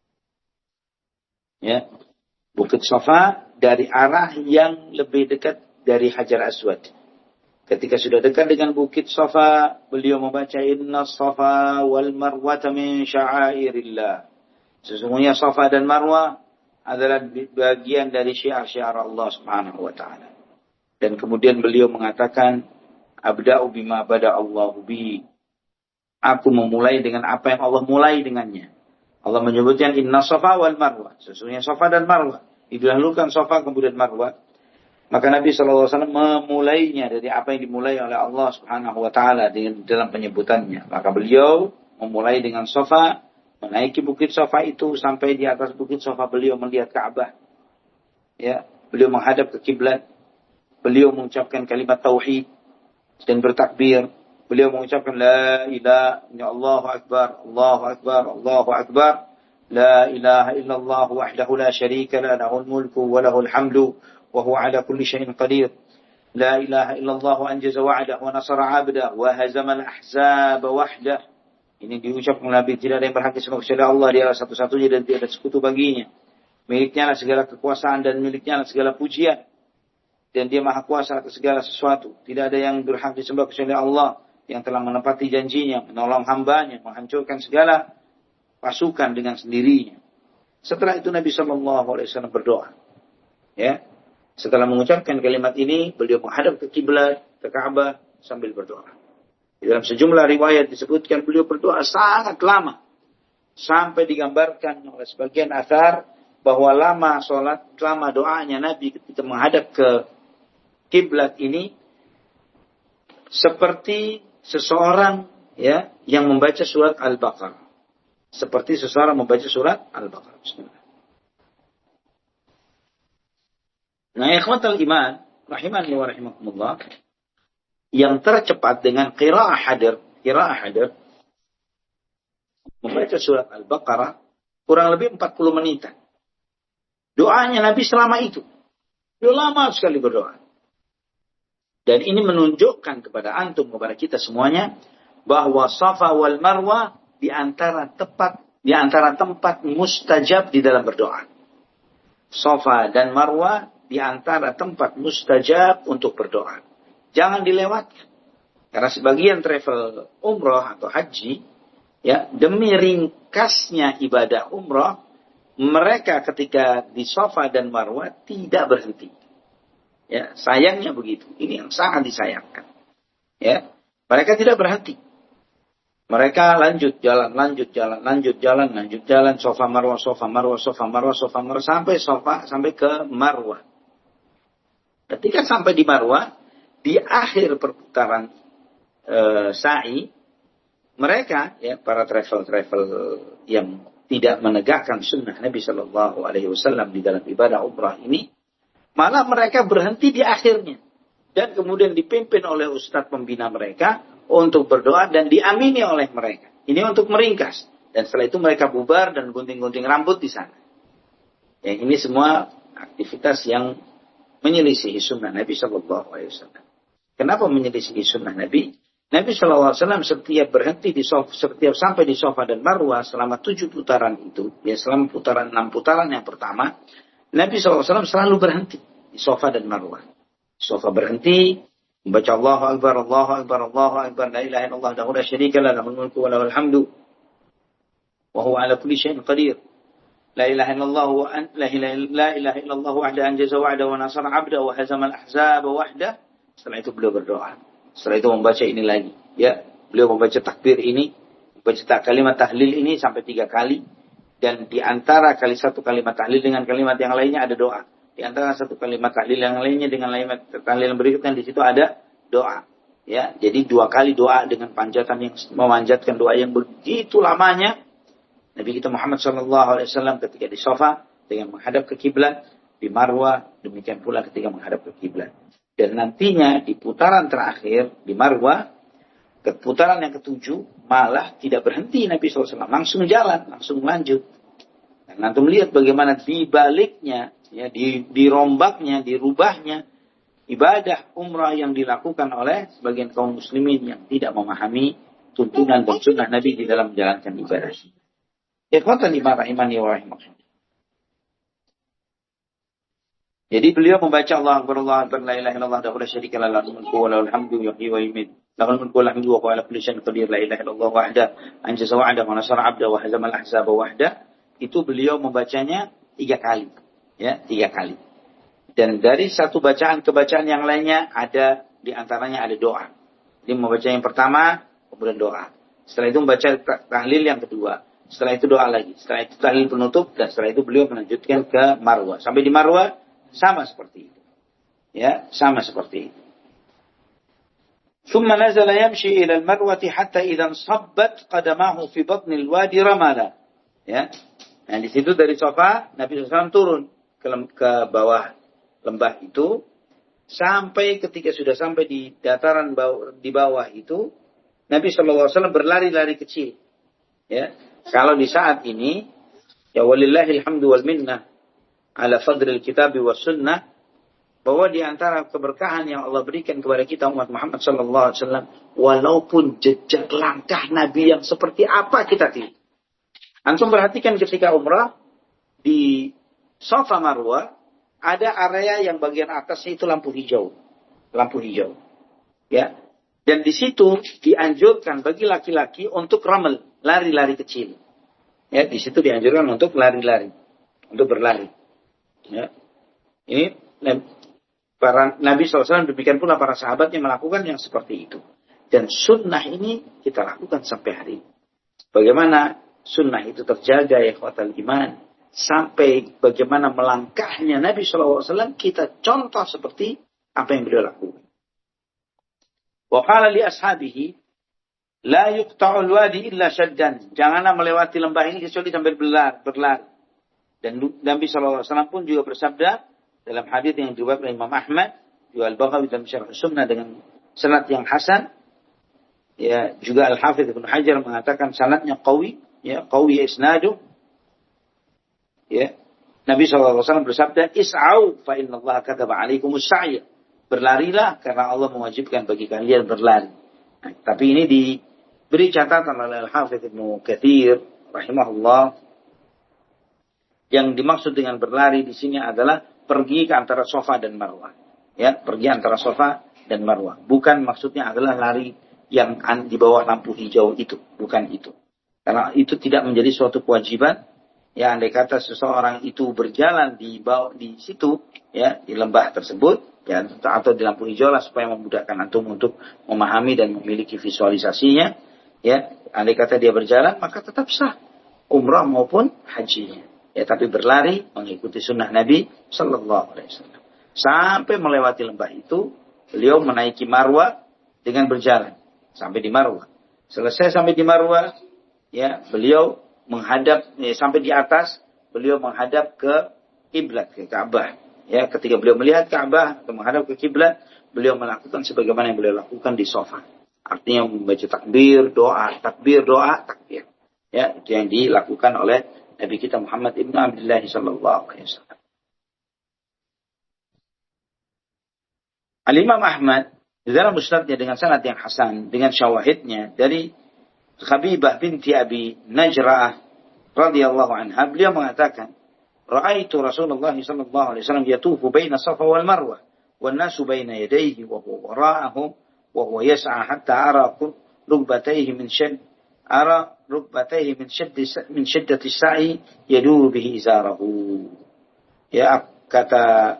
Ya, Bukit Safa dari arah yang lebih dekat dari Hajar Aswad. Ketika sudah dekat dengan Bukit Safa, beliau membaca Inna Safa wal Marwata min sya'airillah. Sesungguhnya Safa dan Marwah adalah bagian dari syiar-syiar Allah Subhanahu wa taala. Dan kemudian beliau mengatakan abda'u bima bada Allahu bi. Aku memulai dengan apa yang Allah mulai dengannya. Allah menyebutkan Inna Safa wal Marwah. Sesungguhnya Safa dan Marwah. Didahulukan Safa kemudian Marwah. Maka Nabi SAW memulainya dari apa yang dimulai oleh Allah Subhanahu wa taala dalam penyebutannya. Maka beliau memulai dengan Safa, menaiki bukit Safa itu sampai di atas bukit Safa beliau melihat Ka'bah. Ya, beliau menghadap ke kiblat. Beliau mengucapkan kalimat tauhid dan bertakbir. Beliau mengucapkan la ilaha illallah akbar, Allahu akbar, Allahu akbar. La ilaha illallah wahdahu la syarika la lahul mulku wa lahul hamdu wa huwa ala kulli syai'in qadir. La ilaha illallah anjaza wa'dah wa nasara 'abdah wa hazama al-ahzab wahdah. Ini diucapkan Nabi, tidak ada yang berhak disembah kecuali Allah, dia adalah satu-satunya dan tidak ada sekutu baginya. Miliknya lah segala kekuasaan dan miliknya lah segala pujian. Dan dia maha kuasa atas segala sesuatu. Tidak ada yang berhak disembah kecuali Allah yang telah menepati janjinya, menolong hambanya, menghancurkan segala pasukan dengan sendirinya. Setelah itu Nabi SAW berdoa. Ya, setelah mengucapkan kalimat ini, beliau menghadap ke kiblat, ke Ka'bah sambil berdoa. Di dalam sejumlah riwayat disebutkan beliau berdoa sangat lama, sampai digambarkan oleh sebagian athar bahwa lama doanya Nabi ketika menghadap ke kiblat ini seperti seseorang ya yang membaca surat Al-Baqarah. Seperti seseorang membaca surat Al-Baqarah. Bismillah. Nah, ikhwatal iman, rahimani wa rahimakumullah, yang tercepat dengan qiraah hadir, membaca surat Al-Baqarah kurang lebih 40 menitan. Doanya Nabi selama itu. Dia lama sekali berdoa. Dan ini menunjukkan kepada antum, kepada kita semuanya, bahwa Safa wal Marwah di antara tempat mustajab di dalam berdoa. Safa dan Marwah di antara tempat mustajab untuk berdoa. Jangan dilewatkan. Karena sebagian travel umrah atau haji, ya, demi ringkasnya ibadah umrah, mereka ketika di Safa dan Marwah tidak berhenti. Ya, sayangnya begitu. Ini yang sangat disayangkan. Ya, mereka tidak berhenti. Mereka lanjut jalan, Safa Marwah, sampai ke Marwah. Ketika sampai di Marwah, di akhir perputaran sa'i, mereka, ya, para travel yang tidak menegakkan sunnah Nabi Shallallahu Alaihi Wasallam di dalam ibadah umrah ini, malah mereka berhenti di akhirnya dan kemudian dipimpin oleh ustadz pembina mereka untuk berdoa dan diamini oleh mereka. Ini untuk meringkas, dan setelah itu mereka bubar dan gunting-gunting rambut di sana. Ya, ini semua aktivitas yang menyelisihi sunnah Nabi Shallallahu Alaihi Wasallam. Kenapa menyelisihi sunnah Nabi? Nabi Shallallahu Alaihi Wasallam setiap berhenti setiap sampai di Safa dan Marwah selama 7 putaran itu, ya, selama 6 putaran yang pertama, Nabi SAW selalu berhenti di Safa dan Marwah. Safa berhenti, membaca Allahu Akbar, Allahu Akbar, Allahu Akbar, la ilaha illallah, la syarika lah, lahul mulku wa lahul hamdu, wa huwa ala kulli syai'in qadir. La ilaha illallah wa la ilaha illallah wahda anjaza wa'da wa nasara 'abda wa hazama al-ahzaba wahda. Setelah itu beliau berdoa. Setelah itu membaca ini lagi, ya. Beliau membaca takbir ini, membaca kalimat tahlil ini sampai 3 kali. Dan di antara satu kalimat tahlil dengan kalimat yang lainnya ada doa. Di antara satu kalimat tahlil yang lainnya dengan kalimat tahlil yang berikutnya di situ ada doa. Ya, jadi 2 kali doa dengan memanjatkan doa yang begitu lamanya. Nabi kita Muhammad SAW ketika di Safa dengan menghadap ke kiblat, di Marwah demikian pula ketika menghadap ke kiblat. Dan nantinya di putaran terakhir di Marwah, ke putaran yang ke-7 malah tidak berhenti Nabi SAW, langsung jalan, langsung lanjut. Dan nanti melihat bagaimana dibaliknya, ya, dirombaknya, dirubahnya ibadah umrah yang dilakukan oleh sebagian kaum muslimin yang tidak memahami tuntunan dan sunnah Nabi di dalam menjalankan ibadah. Ikhwatan lima rahimani wa rahimakumullah. Jadi beliau membaca Allah Akbar, Allah Akbar, la ilaha illallah, la syarika lah, lahul mulku wa lahul hamdu, yuhyi wa yumiit. Lahul mulku wa lahul hamdu wa huwa ala kulli syai'in qadir, la ilaha illallah wahda, anjaza wa'da wa nasara 'abda wa hazama al-ahzaba wahda. Itu beliau membacanya 3 kali. Ya, 3 kali. Dan dari satu bacaan ke bacaan yang lainnya ada di antaranya ada doa. Dia membaca yang pertama, kemudian doa. Setelah itu membaca tahlil yang kedua. Setelah itu doa lagi. Setelah itu tahlil penutup, dan setelah itu beliau melanjutkan ke Marwah. Sampai di Marwah sama seperti itu. Ya, sama seperti itu. ثم نزل يمشي إلى المروة حتى إذا انصبت قدماه في بطن الوادي رملا. Ya. Nah, di situ dari Safa Nabi SAW turun ke bawah lembah itu sampai ketika sudah sampai di dataran di bawah itu Nabi SAW berlari-lari kecil. Ya. Kalau di saat ini, ya walillahil hamdu wal minnah ala fadril kitabi was sunnah, bahwa di antara keberkahan yang Allah berikan kepada kita umat Muhammad sallallahu alaihi wasallam, walaupun jejak langkah Nabi yang seperti apa kita tidak. Antum perhatikan ketika umrah di Safa Marwah ada area yang bagian atasnya itu lampu hijau. Lampu hijau. Ya. Dan di situ dianjurkan bagi laki-laki untuk ramel, lari-lari kecil. Ya, di situ dianjurkan untuk lari-lari, untuk berlari. Ya. Ini para Nabi SAW demikian pula para sahabatnya melakukan yang seperti itu. Dan sunnah ini kita lakukan sampai hari ini. Bagaimana sunnah itu terjaga ya ikhwatal iman. Sampai bagaimana melangkahnya Nabi SAW kita contoh seperti apa yang beliau lakukan. Wa qala li ashabihi la yuqta'ul wadi illa syaddan. Janganlah melewati lembah ini kecuali sambil berlari. Dan Nabi SAW pun juga bersabda dalam hadis yang diriwayatkan oleh Imam Ahmad, juga Al-Baghawi dalam Syarh Sunnah dengan sanad yang hasan. Ya, juga Al-Hafidz Ibnu Hajar mengatakan sanadnya qawi, ya, qawi isnadu. Ya. Nabi SAW bersabda, "Is'au fa innallaha kataba 'alaikumus sa'ya." Berlarilah karena Allah mewajibkan bagi kalian berlari. Nah, tapi ini diberi catatan oleh Al-Hafidz Ibnu Katsir rahimahullah. Yang dimaksud dengan berlari di sini adalah pergi ke antara Safa dan Marwah. Ya, pergi antara Safa dan Marwah. Bukan maksudnya adalah lari yang di bawah lampu hijau itu. Bukan itu. Karena itu tidak menjadi suatu kewajiban Ya, andai kata seseorang itu berjalan di situ, ya, di lembah tersebut, ya, atau di lampu hijau lah supaya memudahkan antum untuk memahami dan memiliki visualisasinya, ya, andai kata dia berjalan maka tetap sah umrah maupun hajinya. Ya, tapi berlari mengikuti sunnah Nabi Sallallahu Alaihi Wasallam. Sampai melewati lembah itu, beliau menaiki Marwah dengan berjalan sampai di Marwah. Selesai sampai di Marwah, ya, beliau menghadap, sampai di atas, beliau menghadap ke kiblat, ke Ka'bah. Ya, ketika beliau melihat Ka'bah atau menghadap ke kiblat, beliau melakukan sebagaimana yang beliau lakukan di Safa. Artinya membaca takbir, doa, takbir, doa, takbir. Ya, itu yang dilakukan oleh Nabi kita Muhammad ibn Abdullah sallallahu alaihi wasallam. Al-Imam Ahmad di dalam musnadnya dengan sanad yang hasan, dengan syawahidnya dari Khabibah binti Abi Najra'ah radhiyallahu anha, beliau mengatakan, "Ra'aitu Rasulullah sallallahu alaihi wasallam yatufu baina Safa wal Marwah, wan nasu baina yadayhi wa huwa wara'ahu wa huwa yas'a hatta rukbatayhi min shiddati sa'i yaduru bihi izarahu." Ya, kata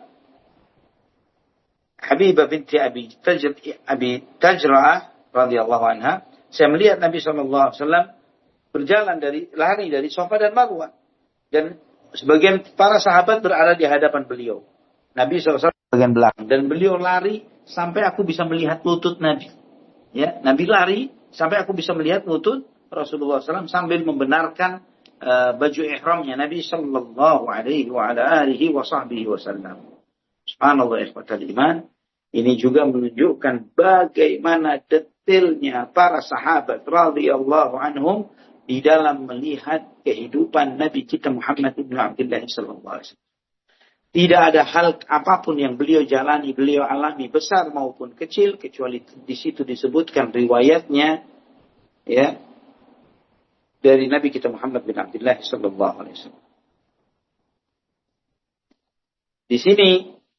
Habibah binti Abi Tajra'ah radhiyallahu anha, saya melihat Nabi SAW berjalan lari dari Safa dan Marwah. Dan sebagian para sahabat berada di hadapan beliau. Nabi SAW bagian belakang. Dan beliau lari sampai aku bisa melihat lutut Nabi. Ya, Nabi lari sampai aku bisa melihat lutut Rasulullah SAW sambil membenarkan baju ihramnya Nabi Sallallahu Alaihi Wasallam. Subhanallah, ikhwatal iman. Ini juga menunjukkan bagaimana detailnya para sahabat radhiyallahu anhum di dalam melihat kehidupan Nabi kita Muhammad ibn Abdullah sallallahu alaihi wasallam. Tidak ada hal apapun yang beliau jalani, beliau alami, besar maupun kecil, kecuali di situ disebutkan riwayatnya, ya, dari Nabi kita Muhammad bin Abdullah sallallahu alaihi wasallam. Di sini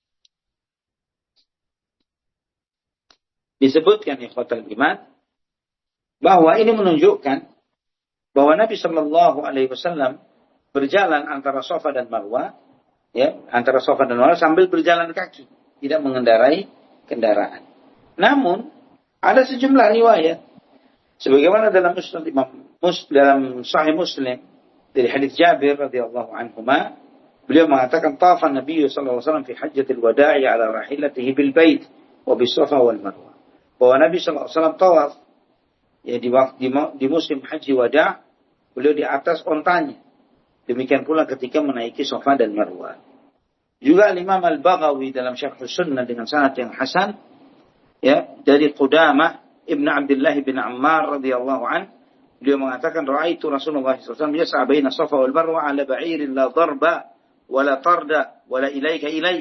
disebutkan ikhwatal iman bahwa ini menunjukkan bahwa Nabi Shallallahu Alaihi Wasallam berjalan antara Safa dan Marwah, ya, antara Safa dan Marwah sambil berjalan kaki, tidak mengendarai kendaraan. Namun ada sejumlah riwayat, sebagaimana dalam dalam Sahih Muslim dari hadits Jabir radhiyallahu anhu, beliau mengatakan, "Tafa Nabi Shallallahu Alaihi Wasallam fi Hajjatil Wada'i ala rahilatihi bil bait wa bis Safa wal Marwah." Bahwa Nabi Shallallahu Alaihi Wasallam tawaf, ya, di musim haji wada, beliau di atas ontanya. Demikian pula ketika menaiki Safa dan Marwah. Juga Imam Al-Baghawi dalam Syarh Sunnah dengan sanad yang hasan, ya, dari Qudamah Ibn Abdullah bin Ammar radhiyallahu an, beliau mengatakan, "Ra'aitu Rasulullah sallallahu alaihi wasallam yas'a baina Safa wal Marwah 'ala ba'irin la darba wa la tarda wa la ilaika."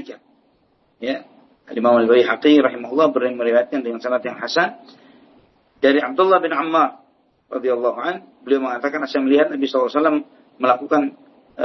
Ya, Imam Al-Baihaqi rahimahullah meriwayatkan dengan sanad yang hasan dari Abdullah bin Ammar radhiyallahu an, beliau mengatakan, saya melihat Nabi SAW melakukan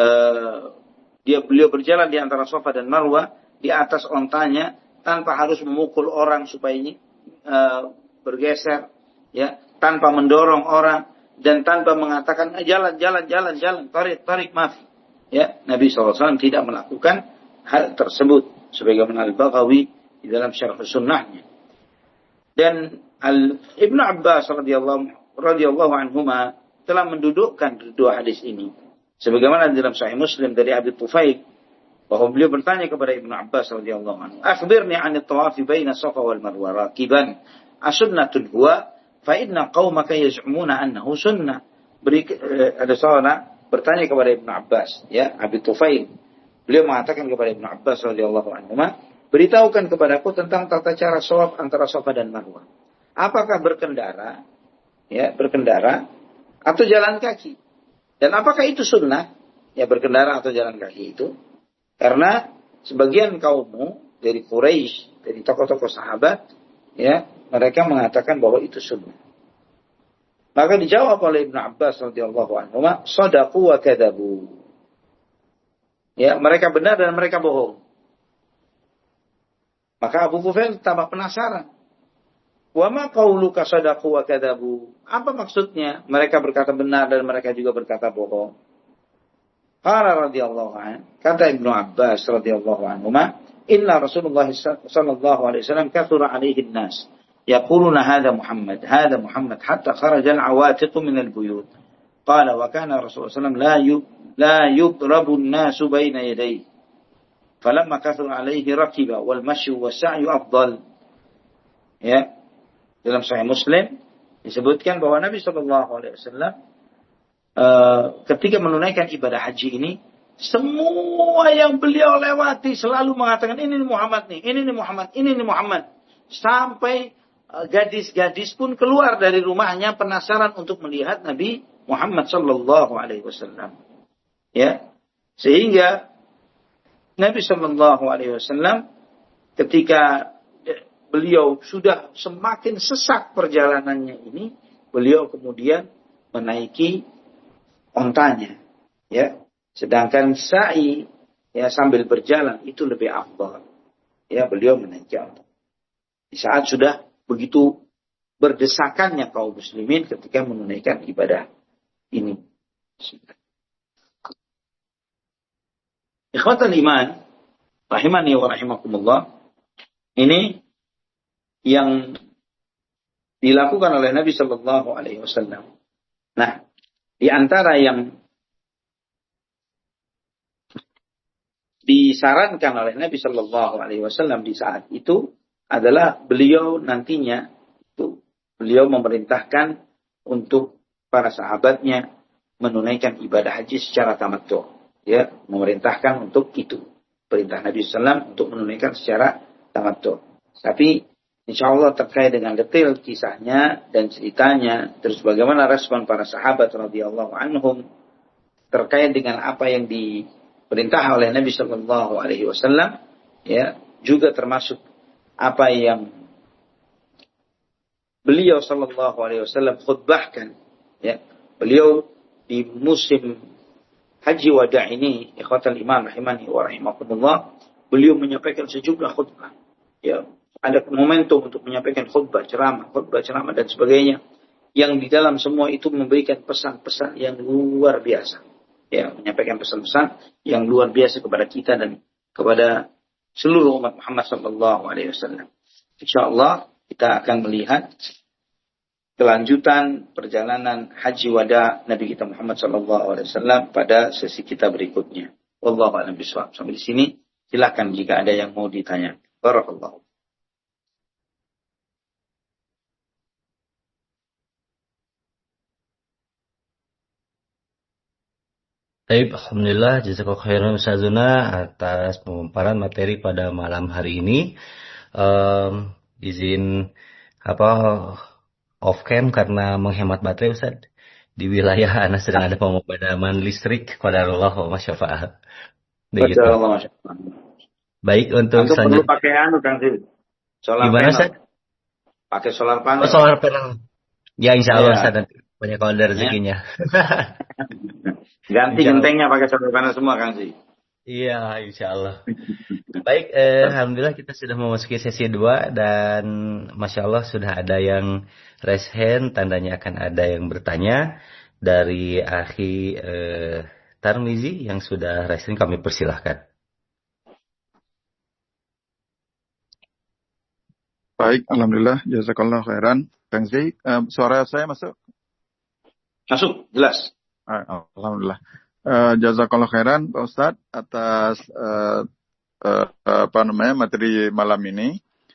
beliau berjalan di antara Safa dan Marwah di atas ontanya tanpa harus memukul orang supaya ini bergeser, ya, tanpa mendorong orang dan tanpa mengatakan jalan, tarik maaf. Ya, Nabi SAW tidak melakukan hal tersebut, sebagaimana Al-Baghawi di dalam Syarh Sunnahnya. Dan Ibnu Abbas radhiyallahu anhuma telah mendudukkan dua hadis ini, sebagaimana dalam Sahih Muslim dari Abi Tufail, bahwa beliau bertanya kepada Ibnu Abbas radhiyallahu anhu, "Akhbirni 'an at-tawaf baina Safa wal Marwah rakiban, asunnatun huwa fa inna qaumaka yaz'umuna annahu sunnah." Ada seorang bertanya kepada Ibnu Abbas, ya, Abi Tufail. Beliau mengatakan kepada Ibnu Abbas radhiyallahu anhu, "Beritahukan kepadaku tentang tata cara shawaf antara Safa dan Marwah. Apakah berkendara, ya, atau jalan kaki? Dan apakah itu sunnah, ya, berkendara atau jalan kaki itu?" Karena sebagian kaummu dari Quraisy, dari tokoh-tokoh sahabat, ya, mereka mengatakan bahwa itu sunnah. Maka dijawab oleh Ibnu Abbas radhiyallahu anhu, "Shadaqu wa kadzabu." Ya, mereka benar dan mereka bohong. Maka Abu Tufail tambah penasaran. "Wa ma qauluka shadaqu wa kadzabu?" Apa maksudnya mereka berkata benar dan mereka juga berkata bohong? Qala radhiyallahu anhu, kata Ibnu Abbas radhiyallahu anhuma, inna Rasulullah sallallahu alaihi wasallam kathura alaihi an-nas yaquluna hadha Muhammad hatta kharaja al-awatiq min al-buyut. Qala wa kana Rasulullah sallallahu alaihi wasallam la yudrabu an-nasu baina yadayhi. Falamma kathura alaihi rakiba wal mashyu was-sa'yu afdal. Ya. Dalam Sahih Muslim disebutkan bahwa Nabi sallallahu alaihi wasallam ketika menunaikan ibadah haji ini, semua yang beliau lewati selalu mengatakan ini Muhammad nih, ini Muhammad, ini Muhammad. Sampai gadis-gadis pun keluar dari rumahnya penasaran untuk melihat Nabi Muhammad sallallahu alaihi wasallam. Ya. Sehingga Nabi sallallahu alaihi wasallam ketika beliau sudah semakin sesak perjalanannya ini, beliau kemudian menaiki ontanya, ya. Sedangkan sa'i, ya, sambil berjalan itu lebih afdal. Ya, beliau menaiki onta. Di saat sudah begitu berdesakannya kaum muslimin ketika menunaikan ibadah ini. Ikhwatal iman, rahimani wa rahimakumullah. Ini yang dilakukan oleh Nabi sallallahu alaihi wasallam. Nah, di antara yang disarankan oleh Nabi Shallallahu Alaihi Wasallam di saat itu adalah beliau nantinya itu beliau memerintahkan untuk para sahabatnya menunaikan ibadah haji secara tamattu, ya, memerintahkan untuk itu, perintah Nabi Sallam untuk menunaikan secara tamattu. Tapi insya Allah terkait dengan detail kisahnya dan ceritanya, terus bagaimana respon para sahabat radhiyallahu anhum terkait dengan apa yang diperintah oleh Nabi Sallallahu Alaihi Wasallam, ya, juga termasuk apa yang beliau Sallallahu Alaihi Wasallam khutbahkan, ya, beliau di musim haji wada ini, ikhwatal iman rahimani wa rahimakumullah, beliau menyampaikan sejumlah khutbah, ya. Ada momentum untuk menyampaikan khutbah ceramah dan sebagainya, yang di dalam semua itu memberikan pesan-pesan yang luar biasa, ya, menyampaikan pesan-pesan yang luar biasa kepada kita dan kepada seluruh umat Muhammad sallallahu alaihi wasallam. Insyaallah kita akan melihat kelanjutan perjalanan haji wada Nabi kita Muhammad sallallahu alaihi wasallam pada sesi kita berikutnya. Wallahu a'lam bishawab. Sampai di sini, silakan jika ada yang mau ditanya. Barakallahu. Baik, alhamdulillah jazakallahu khairan Ustazuna atas pemaparan materi pada malam hari ini. Izin off cam karena menghemat baterai Ustaz. Di wilayah Ana sedang ada pemadaman listrik, qadarullah wa masyafa'ah. Begitu. Baik, untuk Antum perlu pakai Kang Sid. Solar gimana panel. Ustaz? Pakai solar panel. Oh, solar panel. Ya insyaallah Ustaz, nanti banyak kalau ada rezekinya. Ganti gentengnya pakai solar panel semua Kang Sid. Iya, insyaallah. Baik, alhamdulillah kita sudah memasuki sesi 2 dan Masya Allah sudah ada yang raise hand, tandanya akan ada yang bertanya dari Akhi Tarmizi yang sudah raise hand, kami persilahkan. Baik, alhamdulillah, jazakallah khairan. Kang Zai, suara saya masuk? Masuk, jelas. Alhamdulillah. Jazakallah khairan Pak Ustadz atas materi malam ini.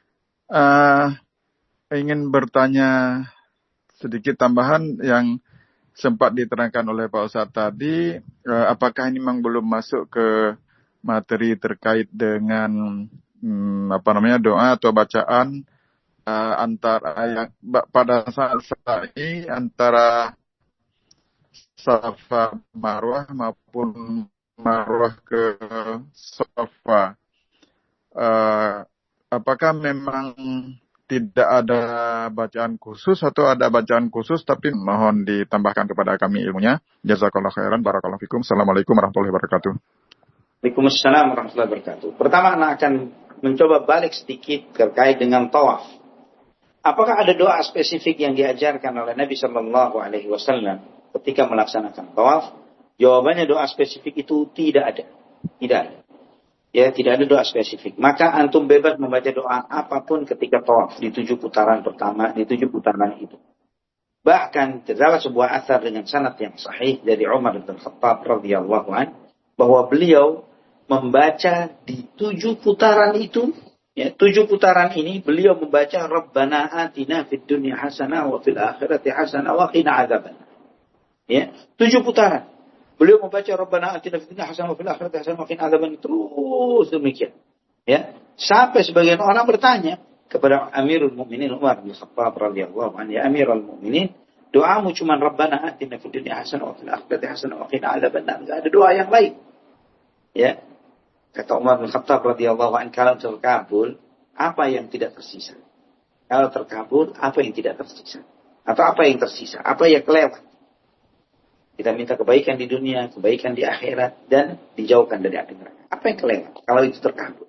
Ingin bertanya sedikit tambahan yang sempat diterangkan oleh Pak Ustadz tadi. Apakah ini memang belum masuk ke materi terkait dengan doa atau bacaan antara yang pada saat sa'i antara Safa Marwah maupun Marwah ke Safa. Apakah memang tidak ada bacaan khusus atau ada bacaan khusus, tapi mohon ditambahkan kepada kami ilmunya. Jazakallah khairan, barakallahu fikum. Assalamualaikum warahmatullahi wabarakatuh. Waalaikumsalam warahmatullahi wabarakatuh. Pertama, Anda akan mencoba balik sedikit terkait dengan tawaf. Apakah ada doa spesifik yang diajarkan oleh Nabi Sallallahu Alaihi Wasallam ketika melaksanakan tawaf? Jawabannya doa spesifik itu tidak ada. Tidak ada. Ya, tidak ada doa spesifik. Maka antum bebas membaca doa apapun ketika tawaf di 7 putaran pertama, di 7 putaran itu. Bahkan terdapat sebuah asar dengan sanad yang sahih dari Umar bin Khattab radhiyallahu an bahwa beliau membaca di 7 putaran itu, ya, 7 putaran ini beliau membaca Rabbana atina fid dunya hasanah wa fil akhirati hasanah wa qina adzabannar. Ya, 7 putaran. Beliau membaca Rabbana atina fid dunya hasanah wa fil akhirati hasanah wa qina adzabannar terus demikian. Ya, sampai sebagian orang bertanya kepada Amirul Mukminin Umar bin Khattab radhiyallahu anhu, ya Amirul Mukminin, doamu cuma Rabbana atina fid dunya hasanah wa fil akhirati hasanah wa qina adzabannar, enggak ada doa yang lain. Ya, kata Umar bin Khattab radhiyallahu anhu, kalau terkabul, apa yang tidak tersisa? Kalau terkabul, apa yang tidak tersisa? Atau apa yang tersisa? Apa yang kelewat? Kita minta kebaikan di dunia, kebaikan di akhirat, dan dijauhkan dari api neraka. Apa yang kelewat kalau itu terkabul?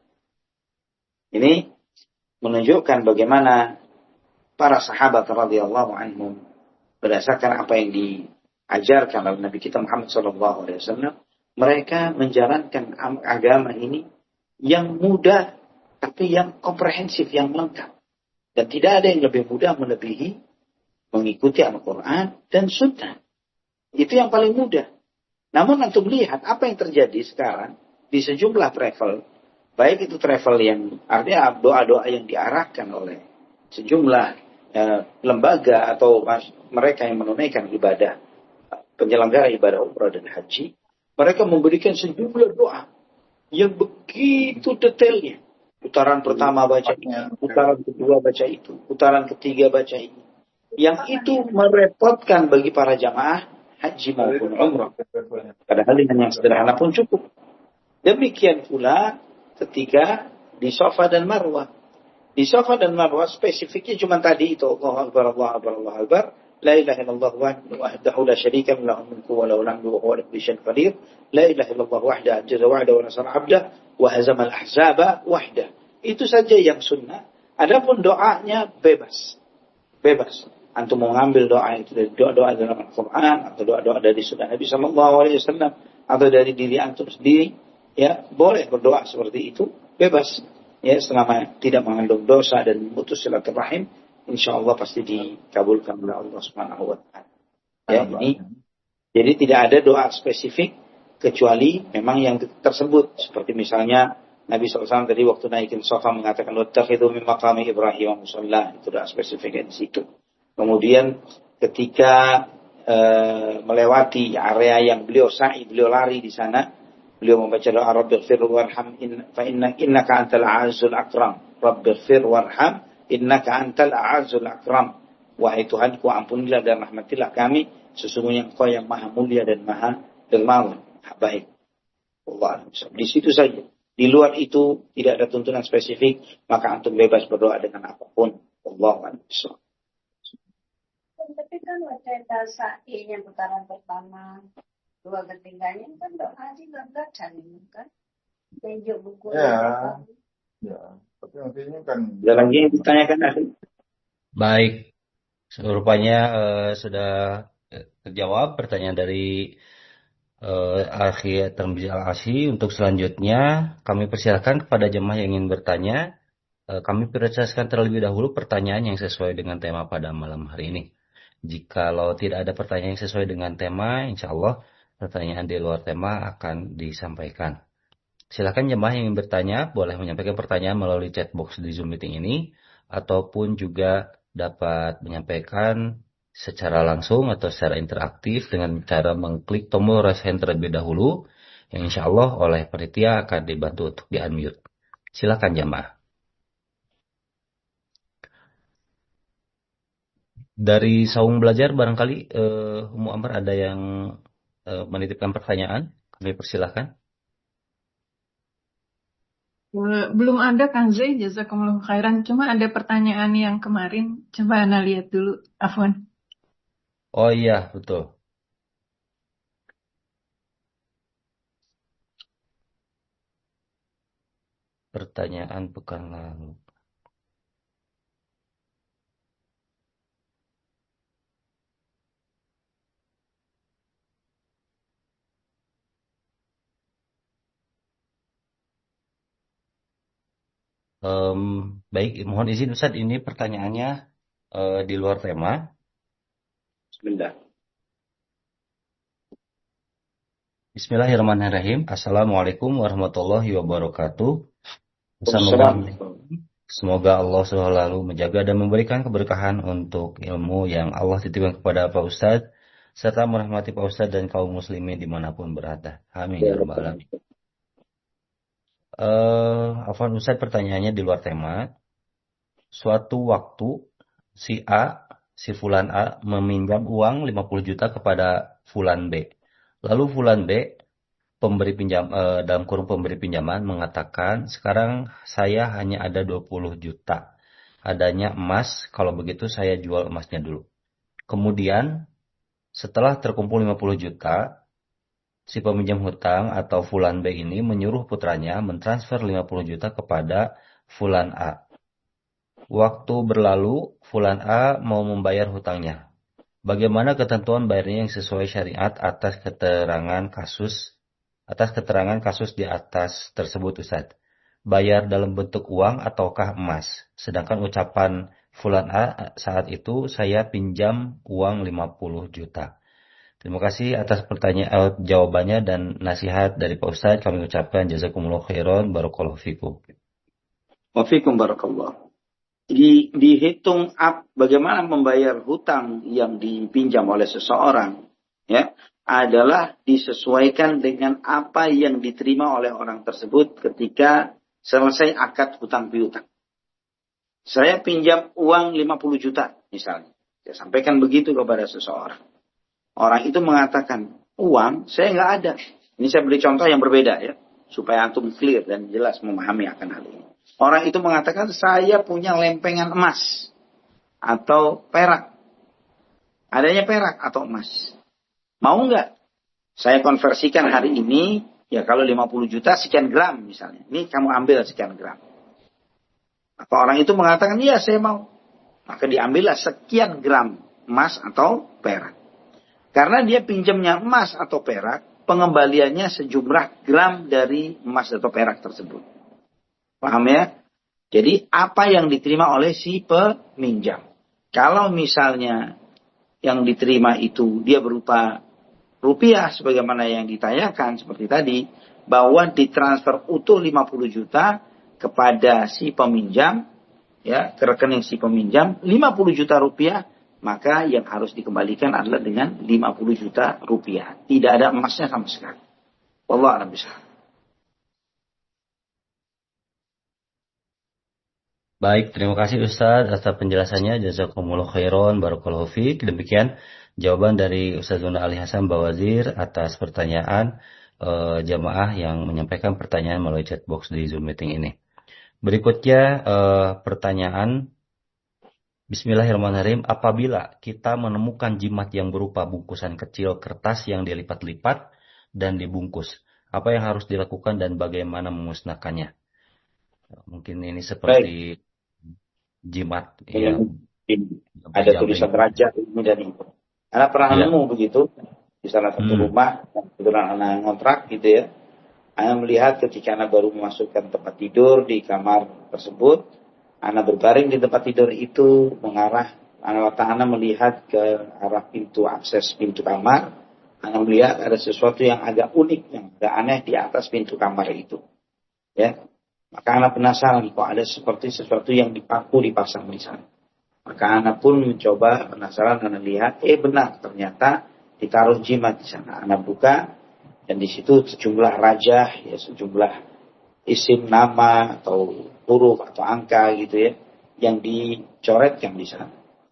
Ini menunjukkan bagaimana para sahabat radhiyallahu anhum berdasarkan apa yang diajarkan oleh Nabi kita Muhammad SAW, mereka menjalankan agama ini yang mudah, tapi yang komprehensif, yang lengkap. Dan tidak ada yang lebih mudah melebihi mengikuti Al-Quran dan Sunnah. Itu yang paling mudah. Namun untuk melihat apa yang terjadi sekarang di sejumlah travel, baik itu travel yang artinya doa-doa yang diarahkan oleh sejumlah lembaga atau mereka yang menunaikan ibadah, penyelenggara ibadah umrah dan haji, mereka memberikan sejumlah doa yang begitu detailnya. Putaran pertama baca ini, putaran kedua baca itu, putaran ketiga baca ini. Yang itu merepotkan bagi para jamaah haji maupun umrah. Padahal dengan yang sederhana pun cukup. Demikian pula ketika di Safa dan Marwah. Di Safa dan Marwah spesifiknya cuma tadi itu, Allahu Akbar, Allahu Akbar, Allahu Akbar, la ilaha illallah wahdahu la syarika lahu mulku wa lahu alhamdu wa huwa ala kulli syai'in qadir, la ilaha illallah wahdahu anjaza wa'da wa nasara 'abdah wa hazama al-ahzaba wahdah. Itu saja yang sunnah. Adapun doanya bebas. Bebas. Antum mau ngambil doa itu dari doa-doa dalam Al-Quran atau doa-doa dari sunnah Nabi SAW atau dari diri antum sendiri, ya boleh berdoa seperti itu, bebas. Ya, selama tidak mengandung dosa dan memutus silaturahim, insya Allah pasti dikabulkan oleh Allah Subhanahu Wa Taala. Ya, ini jadi tidak ada doa spesifik kecuali memang yang tersebut, seperti misalnya Nabi SAW tadi waktu naikin Safa mengatakan wattakhidhu min maqami Ibrahim musalla, itu doa spesifik di situ. Kemudian ketika melewati area yang beliau sa'i, beliau lari di sana, beliau membaca doa Rabbighfir warham fa innaka antal a'azzul akram. Rabbighfir warham innaka antal a'azzul akram. Wahai Tuhanku, ampunilah dan rahmatilah kami, sesungguhnya Engkau yang maha mulia dan maha dermawan. Baik. Allah. Di situ saja. Di luar itu tidak ada tuntunan spesifik, maka antum bebas berdoa dengan apapun. Allah. Tapi kan waktu sa'i yang putaran pertama, dua ketiganya kan doa juga bacaan kan? Tunjuk buku. Ya, ya. Tapi nantinya kan. Ada lagi yang ditanyakan ahli? Baik, rupanya sudah terjawab pertanyaan dari Akhi Termizi Al-Asyi. Untuk selanjutnya kami persilakan kepada jemaah yang ingin bertanya. Kami prioritaskan terlebih dahulu pertanyaan yang sesuai dengan tema pada malam hari ini. Jikalau tidak ada pertanyaan yang sesuai dengan tema, insya Allah pertanyaan di luar tema akan disampaikan. Silakan jemaah yang ingin bertanya boleh menyampaikan pertanyaan melalui chat box di Zoom meeting ini, ataupun juga dapat menyampaikan secara langsung atau secara interaktif dengan cara mengklik tombol raise hand terlebih dahulu, yang insya Allah oleh panitia akan dibantu untuk di-unmute. Silakan jemaah. Dari Saung Belajar barangkali Umu Amr ada yang menitipkan pertanyaan, kami persilahkan. Belum ada Kang Zai, jazakumullah khairan. Cuma ada pertanyaan yang kemarin, coba Ana lihat dulu, Afwan. Oh iya, betul. Pertanyaan pekan lalu. Baik, mohon izin Ustaz, ini pertanyaannya di luar tema. Bismillah. Bismillahirrahmanirrahim. Assalamualaikum warahmatullahi wabarakatuh. Assalamualaikum. Semoga Allah selalu menjaga dan memberikan keberkahan untuk ilmu yang Allah titipkan kepada Pak Ustadz, serta merahmati Pak Ustadz dan kaum muslimin dimanapun berada. Amin ya rabbal alamin. Afwan Ustadz, pertanyaannya di luar tema. Suatu waktu si Fulan A meminjam uang 50 juta kepada Fulan B. Lalu Fulan B, dalam kurung pemberi pinjaman, mengatakan, sekarang saya hanya ada 20 juta. Adanya emas, kalau begitu saya jual emasnya dulu. Kemudian, setelah terkumpul 50 juta, si peminjam hutang atau Fulan B ini menyuruh putranya mentransfer 50 juta kepada Fulan A. Waktu berlalu, Fulan A mau membayar hutangnya. Bagaimana ketentuan bayarnya yang sesuai syariat atas keterangan kasus di atas tersebut, Ustaz? Bayar dalam bentuk uang ataukah emas? Sedangkan ucapan Fulan A saat itu, saya pinjam uang 50 juta. Terima kasih atas jawabannya dan nasihat dari Pak Ustaz. Kami ucapkan jazakumullah khairan, barakallahu fikum. Wa fikum barakallah. Dihitung bagaimana membayar hutang yang dipinjam oleh seseorang, ya, adalah disesuaikan dengan apa yang diterima oleh orang tersebut ketika selesai akad hutang piutang. Saya pinjam uang 50 juta misalnya. Saya sampaikan begitu kepada seseorang. Orang itu mengatakan, uang saya nggak ada. Ini saya beri contoh yang berbeda ya, supaya antum clear dan jelas memahami akan hal ini. Orang itu mengatakan, saya punya lempengan emas atau perak. Adanya perak atau emas. Mau nggak? Saya konversikan hari ini, ya kalau 50 juta sekian gram misalnya. Ini kamu ambil sekian gram. Maka orang itu mengatakan, iya saya mau. Maka diambillah sekian gram emas atau perak. Karena dia pinjamnya emas atau perak, pengembaliannya sejumlah gram dari emas atau perak tersebut. Paham ya? Jadi apa yang diterima oleh si peminjam. Kalau misalnya yang diterima itu dia berupa rupiah sebagaimana yang ditanyakan seperti tadi, bahwa ditransfer utuh 50 juta kepada si peminjam, ya, ke rekening si peminjam 50 juta rupiah, maka yang harus dikembalikan adalah dengan 50 juta rupiah. Tidak ada emasnya sama sekali. Wallahu a'lam bishawab. Baik, terima kasih Ustaz atas penjelasannya. Jazakumullah khairan, barakallahu fiik. Demikian jawaban dari Ustaz Zuna Ali Hasan Bawazir atas pertanyaan jamaah yang menyampaikan pertanyaan melalui chatbox di Zoom meeting ini. Berikutnya pertanyaan, Bismillahirrahmanirrahim. Apabila kita menemukan jimat yang berupa bungkusan kecil kertas yang dilipat-lipat dan dibungkus, apa yang harus dilakukan dan bagaimana memusnahkannya? Mungkin ini seperti jimat ya. Ada tulisan raja ini dan itu. Anak pernah nemu begitu di salah satu rumah, kebetulan anak ngontrak gitu ya. Anak melihat ketika anak baru memasukkan tempat tidur di kamar tersebut, anak berbaring di tempat tidur itu mengarah, anak melihat ke arah pintu akses pintu kamar. Anak melihat ada sesuatu yang agak unik, yang agak aneh di atas pintu kamar itu. Ya. Maka anak penasaran kok ada seperti sesuatu yang dipaku dipasang di sana. Maka anak pun mencoba penasaran, anak lihat, benar ternyata ditaruh jimat di sana. Anak buka dan di situ sejumlah rajah, ya sejumlah isim nama atau huruf atau angka gitu ya, yang dicoretkan di sana.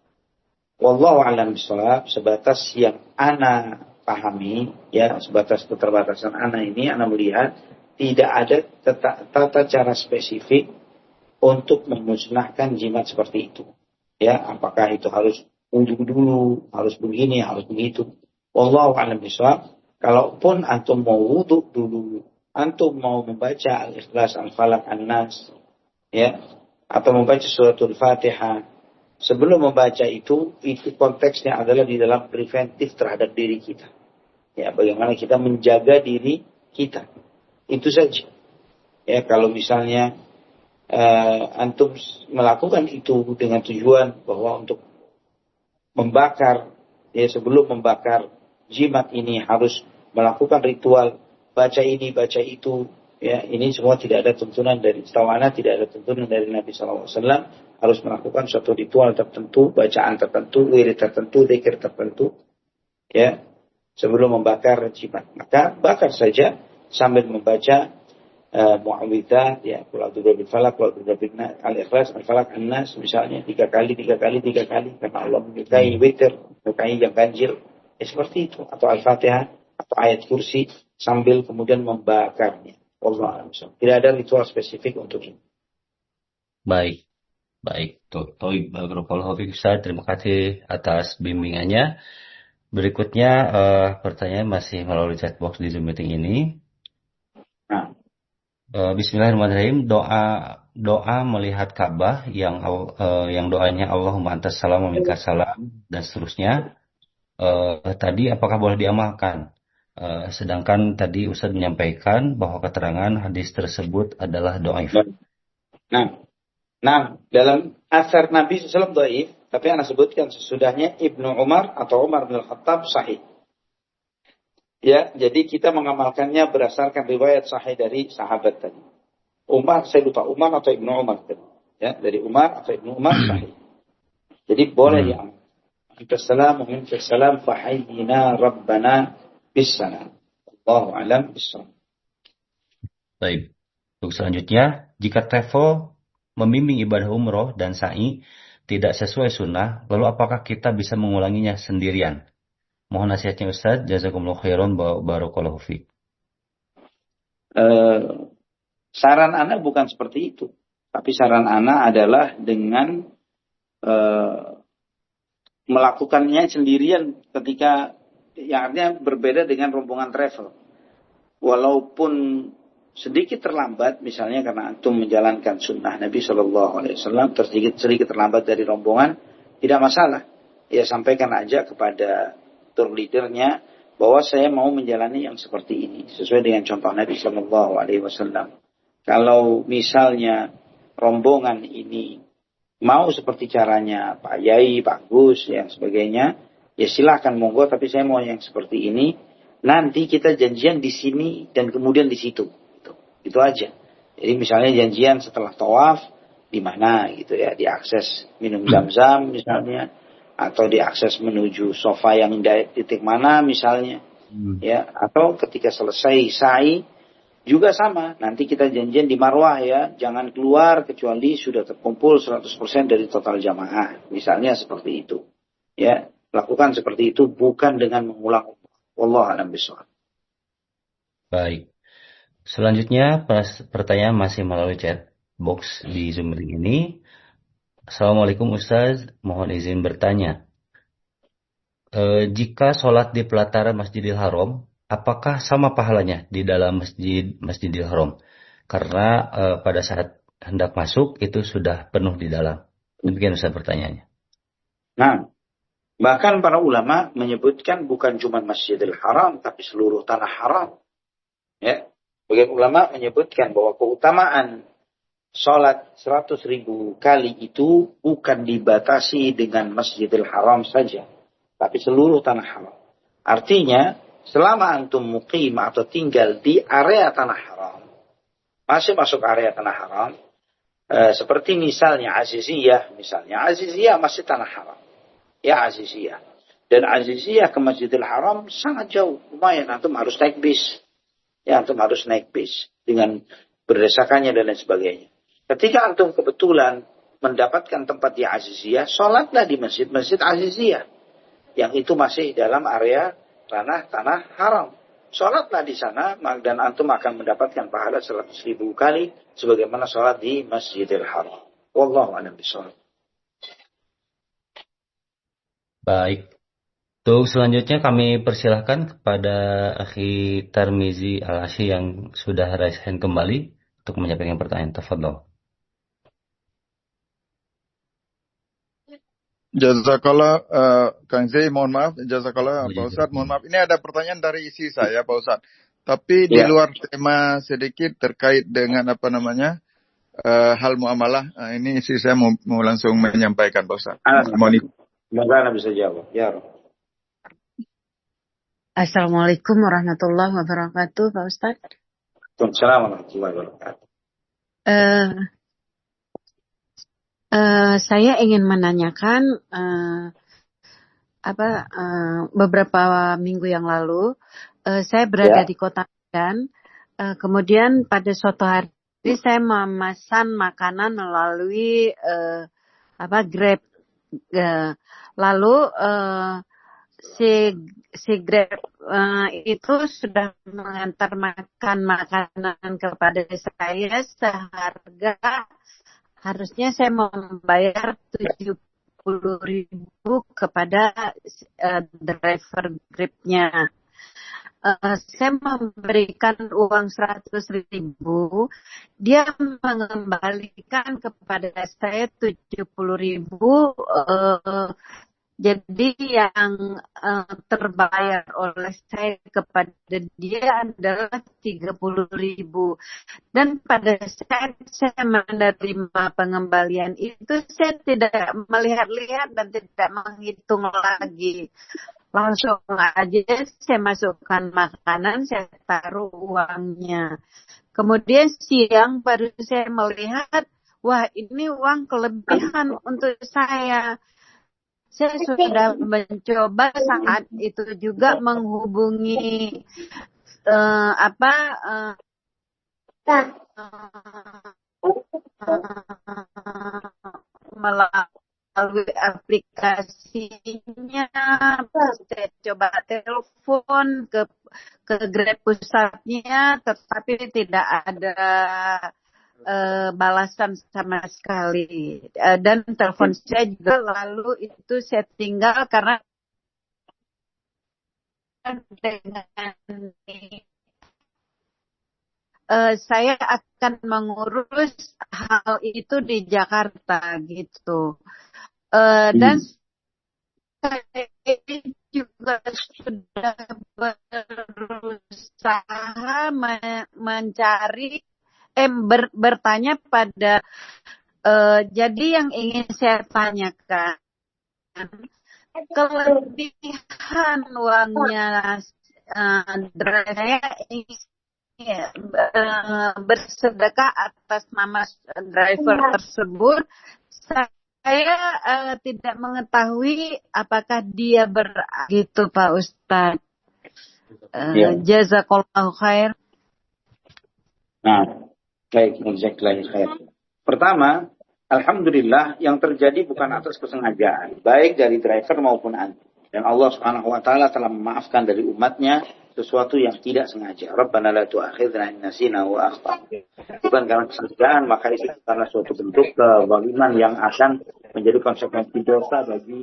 Wallahu a'lam bishawab. Sebatas yang anak pahami, ya sebatas keterbatasan anak ini, anak melihat tidak ada tata cara spesifik untuk memusnahkan jimat seperti itu. Ya, apakah itu harus wudu dulu, harus begini, harus begitu. Wallahu a'lam bishawab. Kalaupun antum mau wudu dulu, antum mau membaca Al-Ikhlas, Al-Falaq, An-Nas, ya, atau membaca suratul Fatihah, sebelum membaca itu konteksnya adalah di dalam preventif terhadap diri kita. Ya, bagaimana kita menjaga diri kita. Itu saja. Ya, kalau misalnya antum melakukan itu dengan tujuan bahwa untuk membakar, ya sebelum membakar jimat ini harus melakukan ritual baca ini baca itu, ya ini semua tidak ada tuntunan dari tawana, tidak ada tuntunan dari Nabi SAW. Harus melakukan suatu ritual tertentu, bacaan tertentu, wirid tertentu, zikir tertentu, ya sebelum membakar jimat. Maka bakar saja sambil membaca muawwidzat, ya qul a'udzu birabbil falaq, qul a'udzu birabbin nas, al-ikhlas, al-falaq, an-nas misalnya 3 kali karena Allah menyukai witir, menyukai yang ganjil, ya seperti itu, atau al-fatihah atau ayat kursi sambil kemudian membakarnya. Allah a'lam. Tidak ada ritual spesifik untuk ini. Baik. Toib Barakallahu fiik Ustaz. Terima kasih atas bimbingannya. Berikutnya pertanyaan masih melalui chatbox di Zoom meeting ini. Nah, Bismillahirrahmanirrahim. Doa melihat Ka'bah yang doanya Allahumma antas salam wa minkas salam dan seterusnya. Tadi apakah boleh diamalkan? Sedangkan tadi Ustaz menyampaikan bahwa keterangan hadis tersebut adalah dhaif. Nah, dalam asar Nabi SAW dhaif, tapi Anda sebutkan sesudahnya Ibnu Umar atau Umar bin Khattab sahih. Ya, jadi kita mengamalkannya berdasarkan riwayat sahih dari sahabat tadi. Saya lupa Umar atau Ibnu Umar tadi. Ya, dari Umar atau Ibnu Umar sahih. Jadi boleh diamalkan. Assalamu alaikum fahayyina rabbana bisalam. Allahu a'lam bissawab. Baik. Untuk selanjutnya, jika travel membimbing ibadah umroh dan sa'i tidak sesuai sunnah, lalu apakah kita bisa mengulanginya sendirian? Mohon nasihatnya Ustaz. Jazakumullahu khairan barakallahu fiik. Saran Anda bukan seperti itu. Tapi saran Anda adalah dengan melakukannya sendirian ketika yang artinya berbeda dengan rombongan travel. Walaupun sedikit terlambat, misalnya karena antum menjalankan sunnah Nabi SAW, sedikit terlambat dari rombongan, tidak masalah. Ya sampaikan aja kepada tour leadernya bahwa saya mau menjalani yang seperti ini, sesuai dengan contoh Nabi SAW. Kalau misalnya rombongan ini mau seperti caranya Pak Yai, Pak Gus, yang sebagainya, ya silakan monggo, tapi saya mau yang seperti ini. Nanti kita janjian di sini dan kemudian di situ. Itu aja. Jadi misalnya janjian setelah tawaf di mana gitu ya, diakses minum zam-zam misalnya, atau diakses menuju sofa yang di titik mana misalnya, ya, atau ketika selesai sa'i juga sama. Nanti kita janjian di Marwah ya, jangan keluar kecuali sudah terkumpul 100% dari total jamaah. Misalnya seperti itu. Ya, lakukan seperti itu bukan dengan mengulang. Wallahu a'lam bishawab. Baik. Selanjutnya pertanyaan masih melalui chat box di Zoom meeting ini. Assalamualaikum Ustaz, mohon izin bertanya. Jika sholat di pelataran Masjidil Haram, apakah sama pahalanya di dalam Masjidil Haram? Karena pada saat hendak masuk itu sudah penuh di dalam. Demikian Ustaz pertanyaannya. Nah, bahkan para ulama menyebutkan bukan cuma Masjidil Haram, tapi seluruh tanah haram. Ya, bagian ulama menyebutkan bahwa keutamaan sholat 100.000 kali itu bukan dibatasi dengan Masjidil Haram saja, tapi seluruh tanah haram. Artinya, selama antum muqim atau tinggal di area tanah haram, masih masuk area tanah haram, seperti misalnya Aziziyah masih tanah haram. Ya Aziziyah. Dan Aziziyah ke Masjidil Haram sangat jauh, lumayan, antum harus naik bis. Ya, antum harus naik bis dengan berdesakannya dan lain sebagainya. Ketika antum kebetulan mendapatkan tempat di Aziziyah, sholatlah di masjid Aziziyah. Yang itu masih dalam area tanah haram. Sholatlah di sana dan antum akan mendapatkan pahala 100.000 kali sebagaimana sholat di Masjidil Haram. Wallahu a'lam bishawab. Baik. Untuk selanjutnya kami persilahkan kepada Akhi Tarmizi Al-Asyi yang sudah raise hand kembali untuk menyampaikan pertanyaan. Tafadhol. Jazakallah Kang Zai, mohon maaf. Jazakallah Pak Ustadz, mohon maaf. Ini ada pertanyaan dari isi saya Pak Ustadz. Tapi di luar tema sedikit terkait dengan hal muamalah. Ini sih saya mau langsung menyampaikan, Pak Ustaz. Semoga bisa jawab. Ya Rob. Assalamualaikum warahmatullahi wabarakatuh, Pak Ustaz. Assalamualaikum warahmatullahi wabarakatuh. Saya ingin menanyakan beberapa minggu yang lalu saya berada di kota Medan. Kemudian pada suatu hari saya memesan makanan melalui Grab. Lalu si Grab itu sudah mengantar makanan kepada saya seharga, harusnya saya membayar 70.000 kepada driver Grab-nya. Saya memberikan uang 100.000, dia mengembalikan kepada saya 70.000. Jadi yang terbayar oleh saya kepada dia adalah 30.000. Dan pada saat saya menerima pengembalian itu, saya tidak melihat-lihat dan tidak menghitung lagi. Langsung aja saya masukkan makanan, saya taruh uangnya. Kemudian siang baru saya melihat, wah ini uang kelebihan untuk saya. Saya sudah mencoba saat itu juga menghubungi melalui aplikasinya. Saya coba telepon ke Grab pusatnya, tetapi tidak ada balasan sama sekali. Dan telepon saya juga lalu itu saya tinggal karena dengan saya akan mengurus hal itu di Jakarta gitu. Dan saya juga sudah berusaha mencari bertanya pada jadi yang ingin saya tanyakan, kelebihan uangnya driver saya bersedekah atas nama driver tersebut. Saya tidak mengetahui apakah dia gitu, Pak Ustadz. Jazakallahu khair. Nah, baik, jazakallahu khair. Pertama, alhamdulillah yang terjadi bukan atas kesengajaan, baik dari driver maupun anti. Dan Allah Subhanahu wa taala telah memaafkan dari umatnya sesuatu yang tidak sengaja. Rabbana la tu'akhidna in nasina wa akhtana. Bukan karena kesengajaan, maka itu karena suatu bentuk kezaliman yang akan menjadi konsekuensi dosa bagi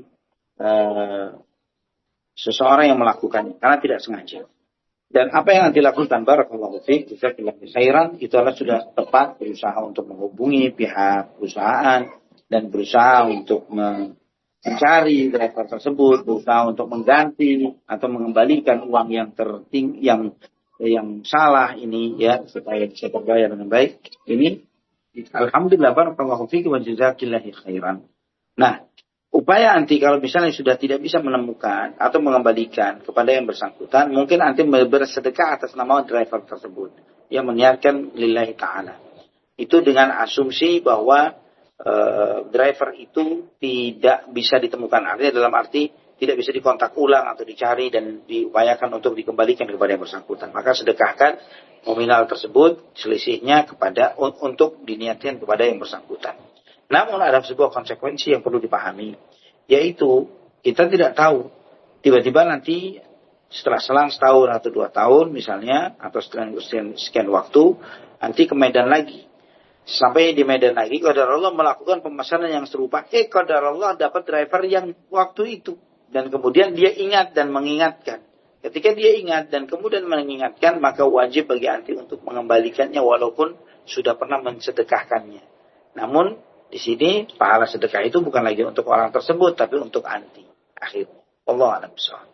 seseorang yang melakukannya karena tidak sengaja. Dan apa yang dilakukan barakallahu fiik, jazakallahu khairan, itu adalah sudah tepat, berusaha untuk menghubungi pihak perusahaan dan berusaha untuk mencari driver tersebut, berusaha untuk mengganti atau mengembalikan uang yang salah ini ya, supaya bisa terbayar dengan baik. Ini alhamdulillah barakallahu fiik wa jazakallahu khairan. Nah, upaya anti kalau misalnya sudah tidak bisa menemukan atau mengembalikan kepada yang bersangkutan, mungkin anti bersedekah atas nama driver tersebut yang meniatkan lillahi ta'ala. Itu dengan asumsi bahwa driver itu tidak bisa ditemukan. Artinya dalam arti tidak bisa dikontak ulang atau dicari dan diupayakan untuk dikembalikan kepada yang bersangkutan. Maka sedekahkan nominal tersebut, selisihnya untuk diniatkan kepada yang bersangkutan. Namun ada sebuah konsekuensi yang perlu dipahami, yaitu kita tidak tahu tiba-tiba nanti setelah selang setahun atau 2 tahun misalnya, atau setelah sekian waktu nanti ke Medan lagi. Sampai di Medan lagi, qadar Allah melakukan pemesanan yang serupa. Qadar Allah dapat driver yang waktu itu, dan kemudian dia ingat dan mengingatkan. Ketika dia ingat dan kemudian mengingatkan, maka wajib bagi anti untuk mengembalikannya walaupun sudah pernah mensedekahkannya. Namun di sini pahala sedekah itu bukan lagi untuk orang tersebut, tapi untuk anti. Akhirnya, Allah a'lam bishawab.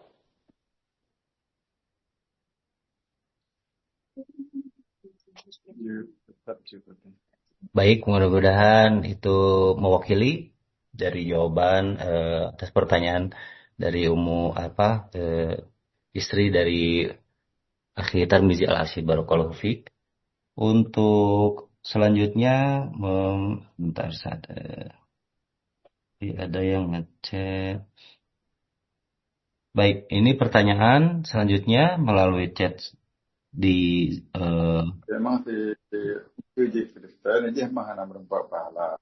Baik, mudah-mudahan itu mewakili dari jawaban atas pertanyaan dari istri dari Akhi Tarmizi Al-Arsyid Barakallahu Fiik. Untuk selanjutnya, bentar ada yang ngechat. Baik, ini pertanyaan selanjutnya melalui chat di Memang si uji Kristen ini mahana merempak pahala.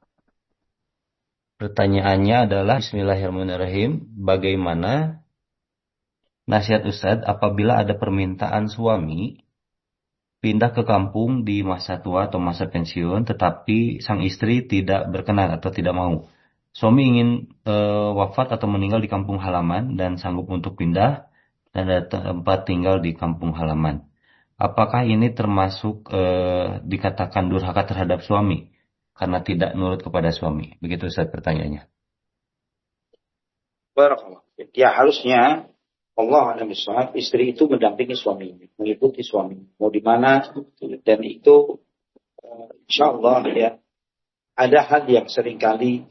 pertanyaannya adalah Bismillahirrahmanirrahim. Bagaimana nasihat Ustadz apabila ada permintaan suami pindah ke kampung di masa tua atau masa pensiun, tetapi sang istri tidak berkenan atau tidak mau. Suami ingin wafat atau meninggal di kampung halaman dan sanggup untuk pindah dan ada tempat tinggal di kampung halaman. Apakah ini termasuk dikatakan durhaka terhadap suami karena tidak nurut kepada suami? Begitu Ustaz pertanyaannya. Barakallah. Ya harusnya Allah a'lam bishawab, istri itu mendampingi suaminya, mengikuti suami, mau di mana, dan itu insya Allah ya ada hal yang seringkali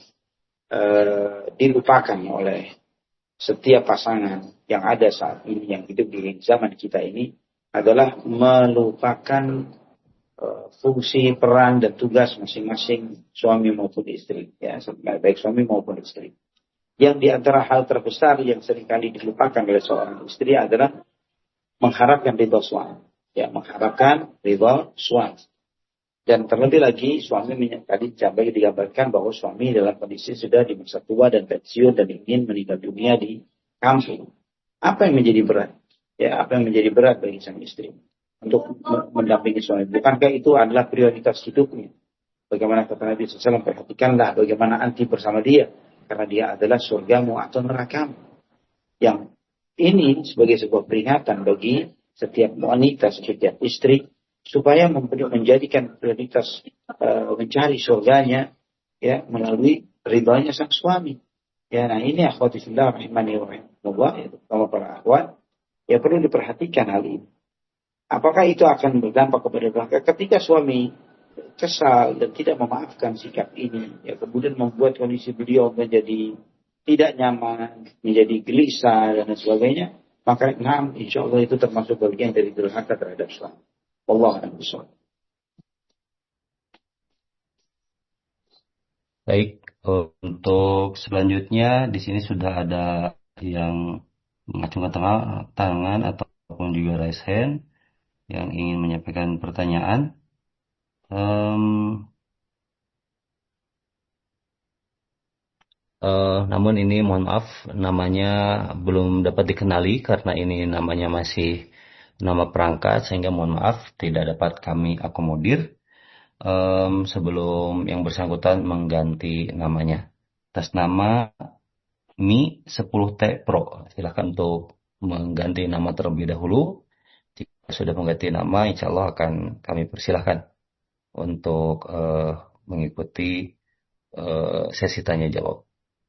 dilupakan oleh setiap pasangan yang ada saat ini, yang hidup di zaman kita ini, adalah melupakan fungsi, peran, dan tugas masing-masing suami maupun istri, ya, baik suami maupun istri. Yang di antara hal terbesar yang seringkali dilupakan oleh seorang istri adalah mengharapkan ridha suami, ya, mengharapkan ridha suami. Dan terlebih lagi suami tadi sampai digambarkan bahwa suami dalam kondisi sudah di masa tua dan pensiun dan ingin meninggal dunia di kampung. Apa yang menjadi berat? Ya, apa yang menjadi berat bagi sang istri untuk mendampingi suami? Bukankah itu adalah prioritas hidupnya? Bagaimana kata Nabi SAW, perhatikanlah bagaimana anti bersama dia, karena dia adalah surgamu atau nerakamu. Yang ini sebagai sebuah peringatan bagi setiap wanita, setiap istri, supaya menjadikan prioritas mencari surganya, ya, melalui ridhonya sang suami. Ya, nah ini akhwati fillah rahimani wa rahimakumullah, ya, terutama para akhwat, ya perlu diperhatikan hal ini. Apakah itu akan berdampak kepada neraka? Ketika suami kesal dan tidak memaafkan sikap ini, ya kemudian membuat kondisi beliau menjadi tidak nyaman, menjadi gelisah dan sebagainya, maka insya Allah itu termasuk bagian dari durhaka terhadap suami. Allah a'lam bishawab. Baik, untuk selanjutnya di sini sudah ada yang mengacungkan tangan ataupun juga raise hand yang ingin menyampaikan pertanyaan. Namun ini mohon maaf, namanya belum dapat dikenali karena ini namanya masih nama perangkat, sehingga mohon maaf tidak dapat kami akomodir sebelum yang bersangkutan mengganti namanya. Atas nama Mi 10T Pro, silakan untuk mengganti nama terlebih dahulu. Jika sudah mengganti nama, insya Allah akan kami persilahkan untuk mengikuti sesi tanya jawab.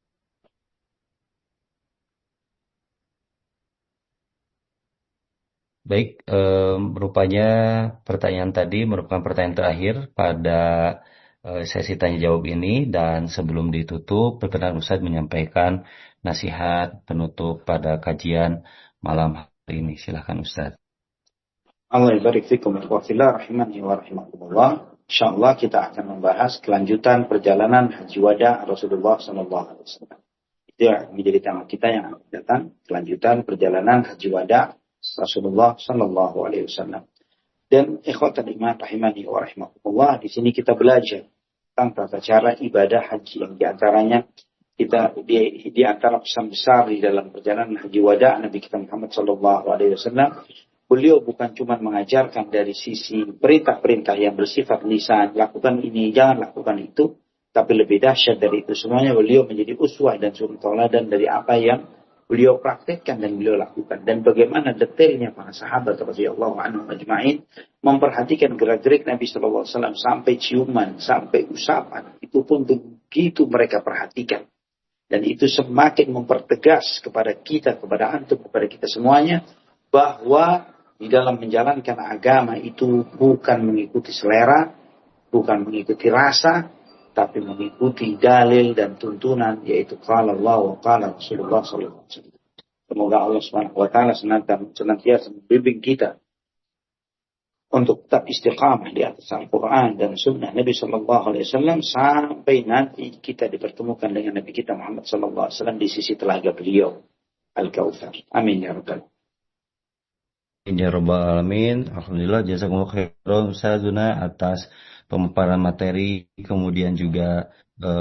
Baik, rupanya pertanyaan tadi merupakan pertanyaan terakhir pada sesi tanya jawab ini, dan sebelum ditutup, perkenan Ustadz menyampaikan nasihat penutup pada kajian malam hari ini. Silakan Ustadz. Allah barik fikum wa fillah rahimani wa rahimakumullah. Insyaallah kita akan membahas kelanjutan perjalanan haji wada Rasulullah sallallahu alaihi wasallam. Itu yang menjadi tema kita yang akan datang, kelanjutan perjalanan haji wada Rasulullah sallallahu alaihi wasallam. Dan ikhwatan iman rahimani wa rahimakumullah, di sini kita belajar tentang tata cara ibadah haji yang diantaranya kita di antara pesan besar di dalam perjalanan haji wada Nabi kita Muhammad sallallahu alaihi wasallam, beliau bukan cuma mengajarkan dari sisi perintah-perintah yang bersifat lisan, lakukan ini, jangan lakukan itu, tapi lebih dahsyat dari itu semuanya, beliau menjadi uswah dan suri tauladan dari apa yang beliau praktekkan dan beliau lakukan, dan bagaimana detailnya para sahabat radhiyallahu anhum ajma'in memperhatikan gerak-gerik Nabi sallallahu alaihi wasallam, sampai ciuman, sampai usapan, itu pun begitu mereka perhatikan. Dan itu semakin mempertegas kepada kita, kepada antum, kepada kita semuanya, bahwa di dalam menjalankan agama itu bukan mengikuti selera, bukan mengikuti rasa, tapi mengikuti dalil dan tuntunan, yaitu qala Allah wa qala Rasulullah sallallahu alaihi wasallam. Semoga Allah Subhanahu wa taala senantiasa membimbing kita untuk tetap istiqamah di atas Al-Quran dan Sunnah Nabi Sallallahu Alaihi Wasallam sampai nanti kita dipertemukan dengan Nabi kita Muhammad Sallallahu Alaihi Wasallam di sisi telaga beliau Al-Kautsar. Amin ya rabbal Ya Rabbal Alamin. Alhamdulillah, jazakumullah khairan Ustazuna atas pemaparan materi, kemudian juga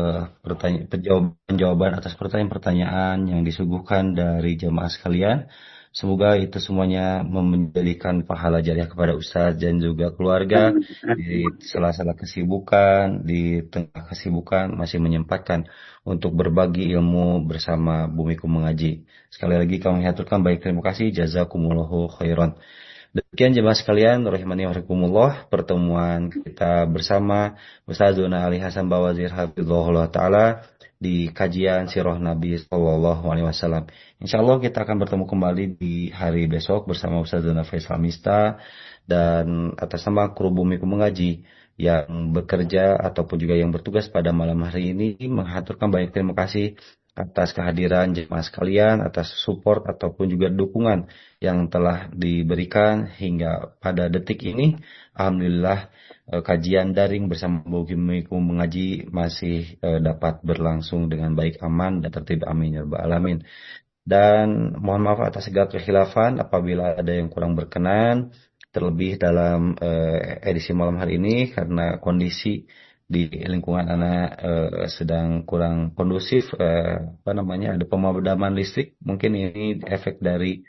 jawaban atas pertanyaan-pertanyaan yang disuguhkan dari jemaah sekalian. Semoga itu semuanya menjadikan pahala jariah kepada Ustaz dan juga keluarga di sela-sela kesibukan, di tengah kesibukan masih menyempatkan untuk berbagi ilmu bersama Bumiku Mengaji. Sekali lagi kami haturkan baik terima kasih, jazakumullahu khairan. Demikian jemaah sekalian, rahimani wa rahimakumullah, pertemuan kita bersama Ustazuna Ali Hasan Bawazir hafizahullah taala di kajian sirah Nabi Sallallahu Alaihi Wasallam. Insya Allah kita akan bertemu kembali di hari besok bersama Ustazuna Faisal Mista dan atas nama kru Bumiku Mengaji yang bekerja ataupun juga yang bertugas pada malam hari ini menghaturkan banyak terima kasih atas kehadiran jemaah sekalian, atas support ataupun juga dukungan yang telah diberikan hingga pada detik ini. Alhamdulillah kajian daring bersama Bumiku Mengaji masih dapat berlangsung dengan baik, aman dan tertib. Amin ya rabbal alamin. Dan mohon maaf atas segala kekhilafan apabila ada yang kurang berkenan, terlebih dalam edisi malam hari ini karena kondisi di lingkungan anak sedang kurang kondusif, ada pemadaman listrik. Mungkin ini efek dari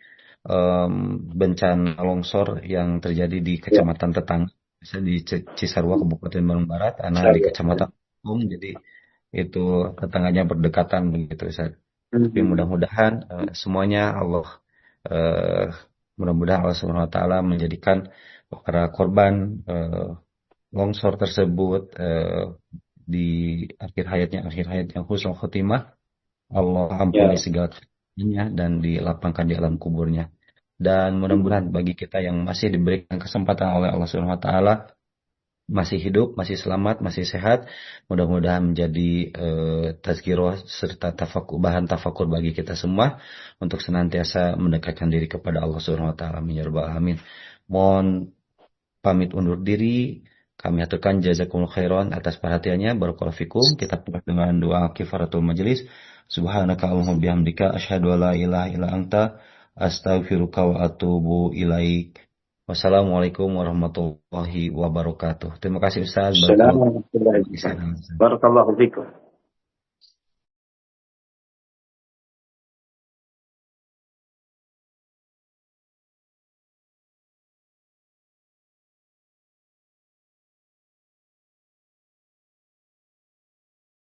bencana longsor yang terjadi di kecamatan tetangga, di Cisarua, Kabupaten Bandung Barat, anak di Kecamatan Bung, jadi itu tetangganya berdekatan begitu, Ustaz. Tapi mudah-mudahan semuanya Allah mudah-mudahan Allah Subhanahu wa taala menjadikan para korban longsor tersebut di akhir hayat yang husnul khotimah, Allah ampuni segala kesalahannya dan dilapangkan di alam kuburnya. Dan mudah-mudahan bagi kita yang masih diberikan kesempatan oleh Allah Subhanahu wa taala, masih hidup, masih selamat, masih sehat, mudah-mudahan menjadi tazkirah serta bahan tafakur bagi kita semua untuk senantiasa mendekatkan diri kepada Allah Subhanahu wa taala. Amin ya rabbal alamin. Mohon pamit undur diri. Kami aturkan jazakumullah khairan atas perhatiannya. Barakallahu fikum. Kita tutup dengan doa kifaratul majelis. Subhanaka Allahumma bihamdika asyhadu an la ilaha illa anta astaghfiruka wa atubu ilaik. Wassalamualaikum warahmatullahi wabarakatuh. Terima kasih Ustaz. Assalamualaikum warahmatullahi wabarakatuh. Barakallahu fikum.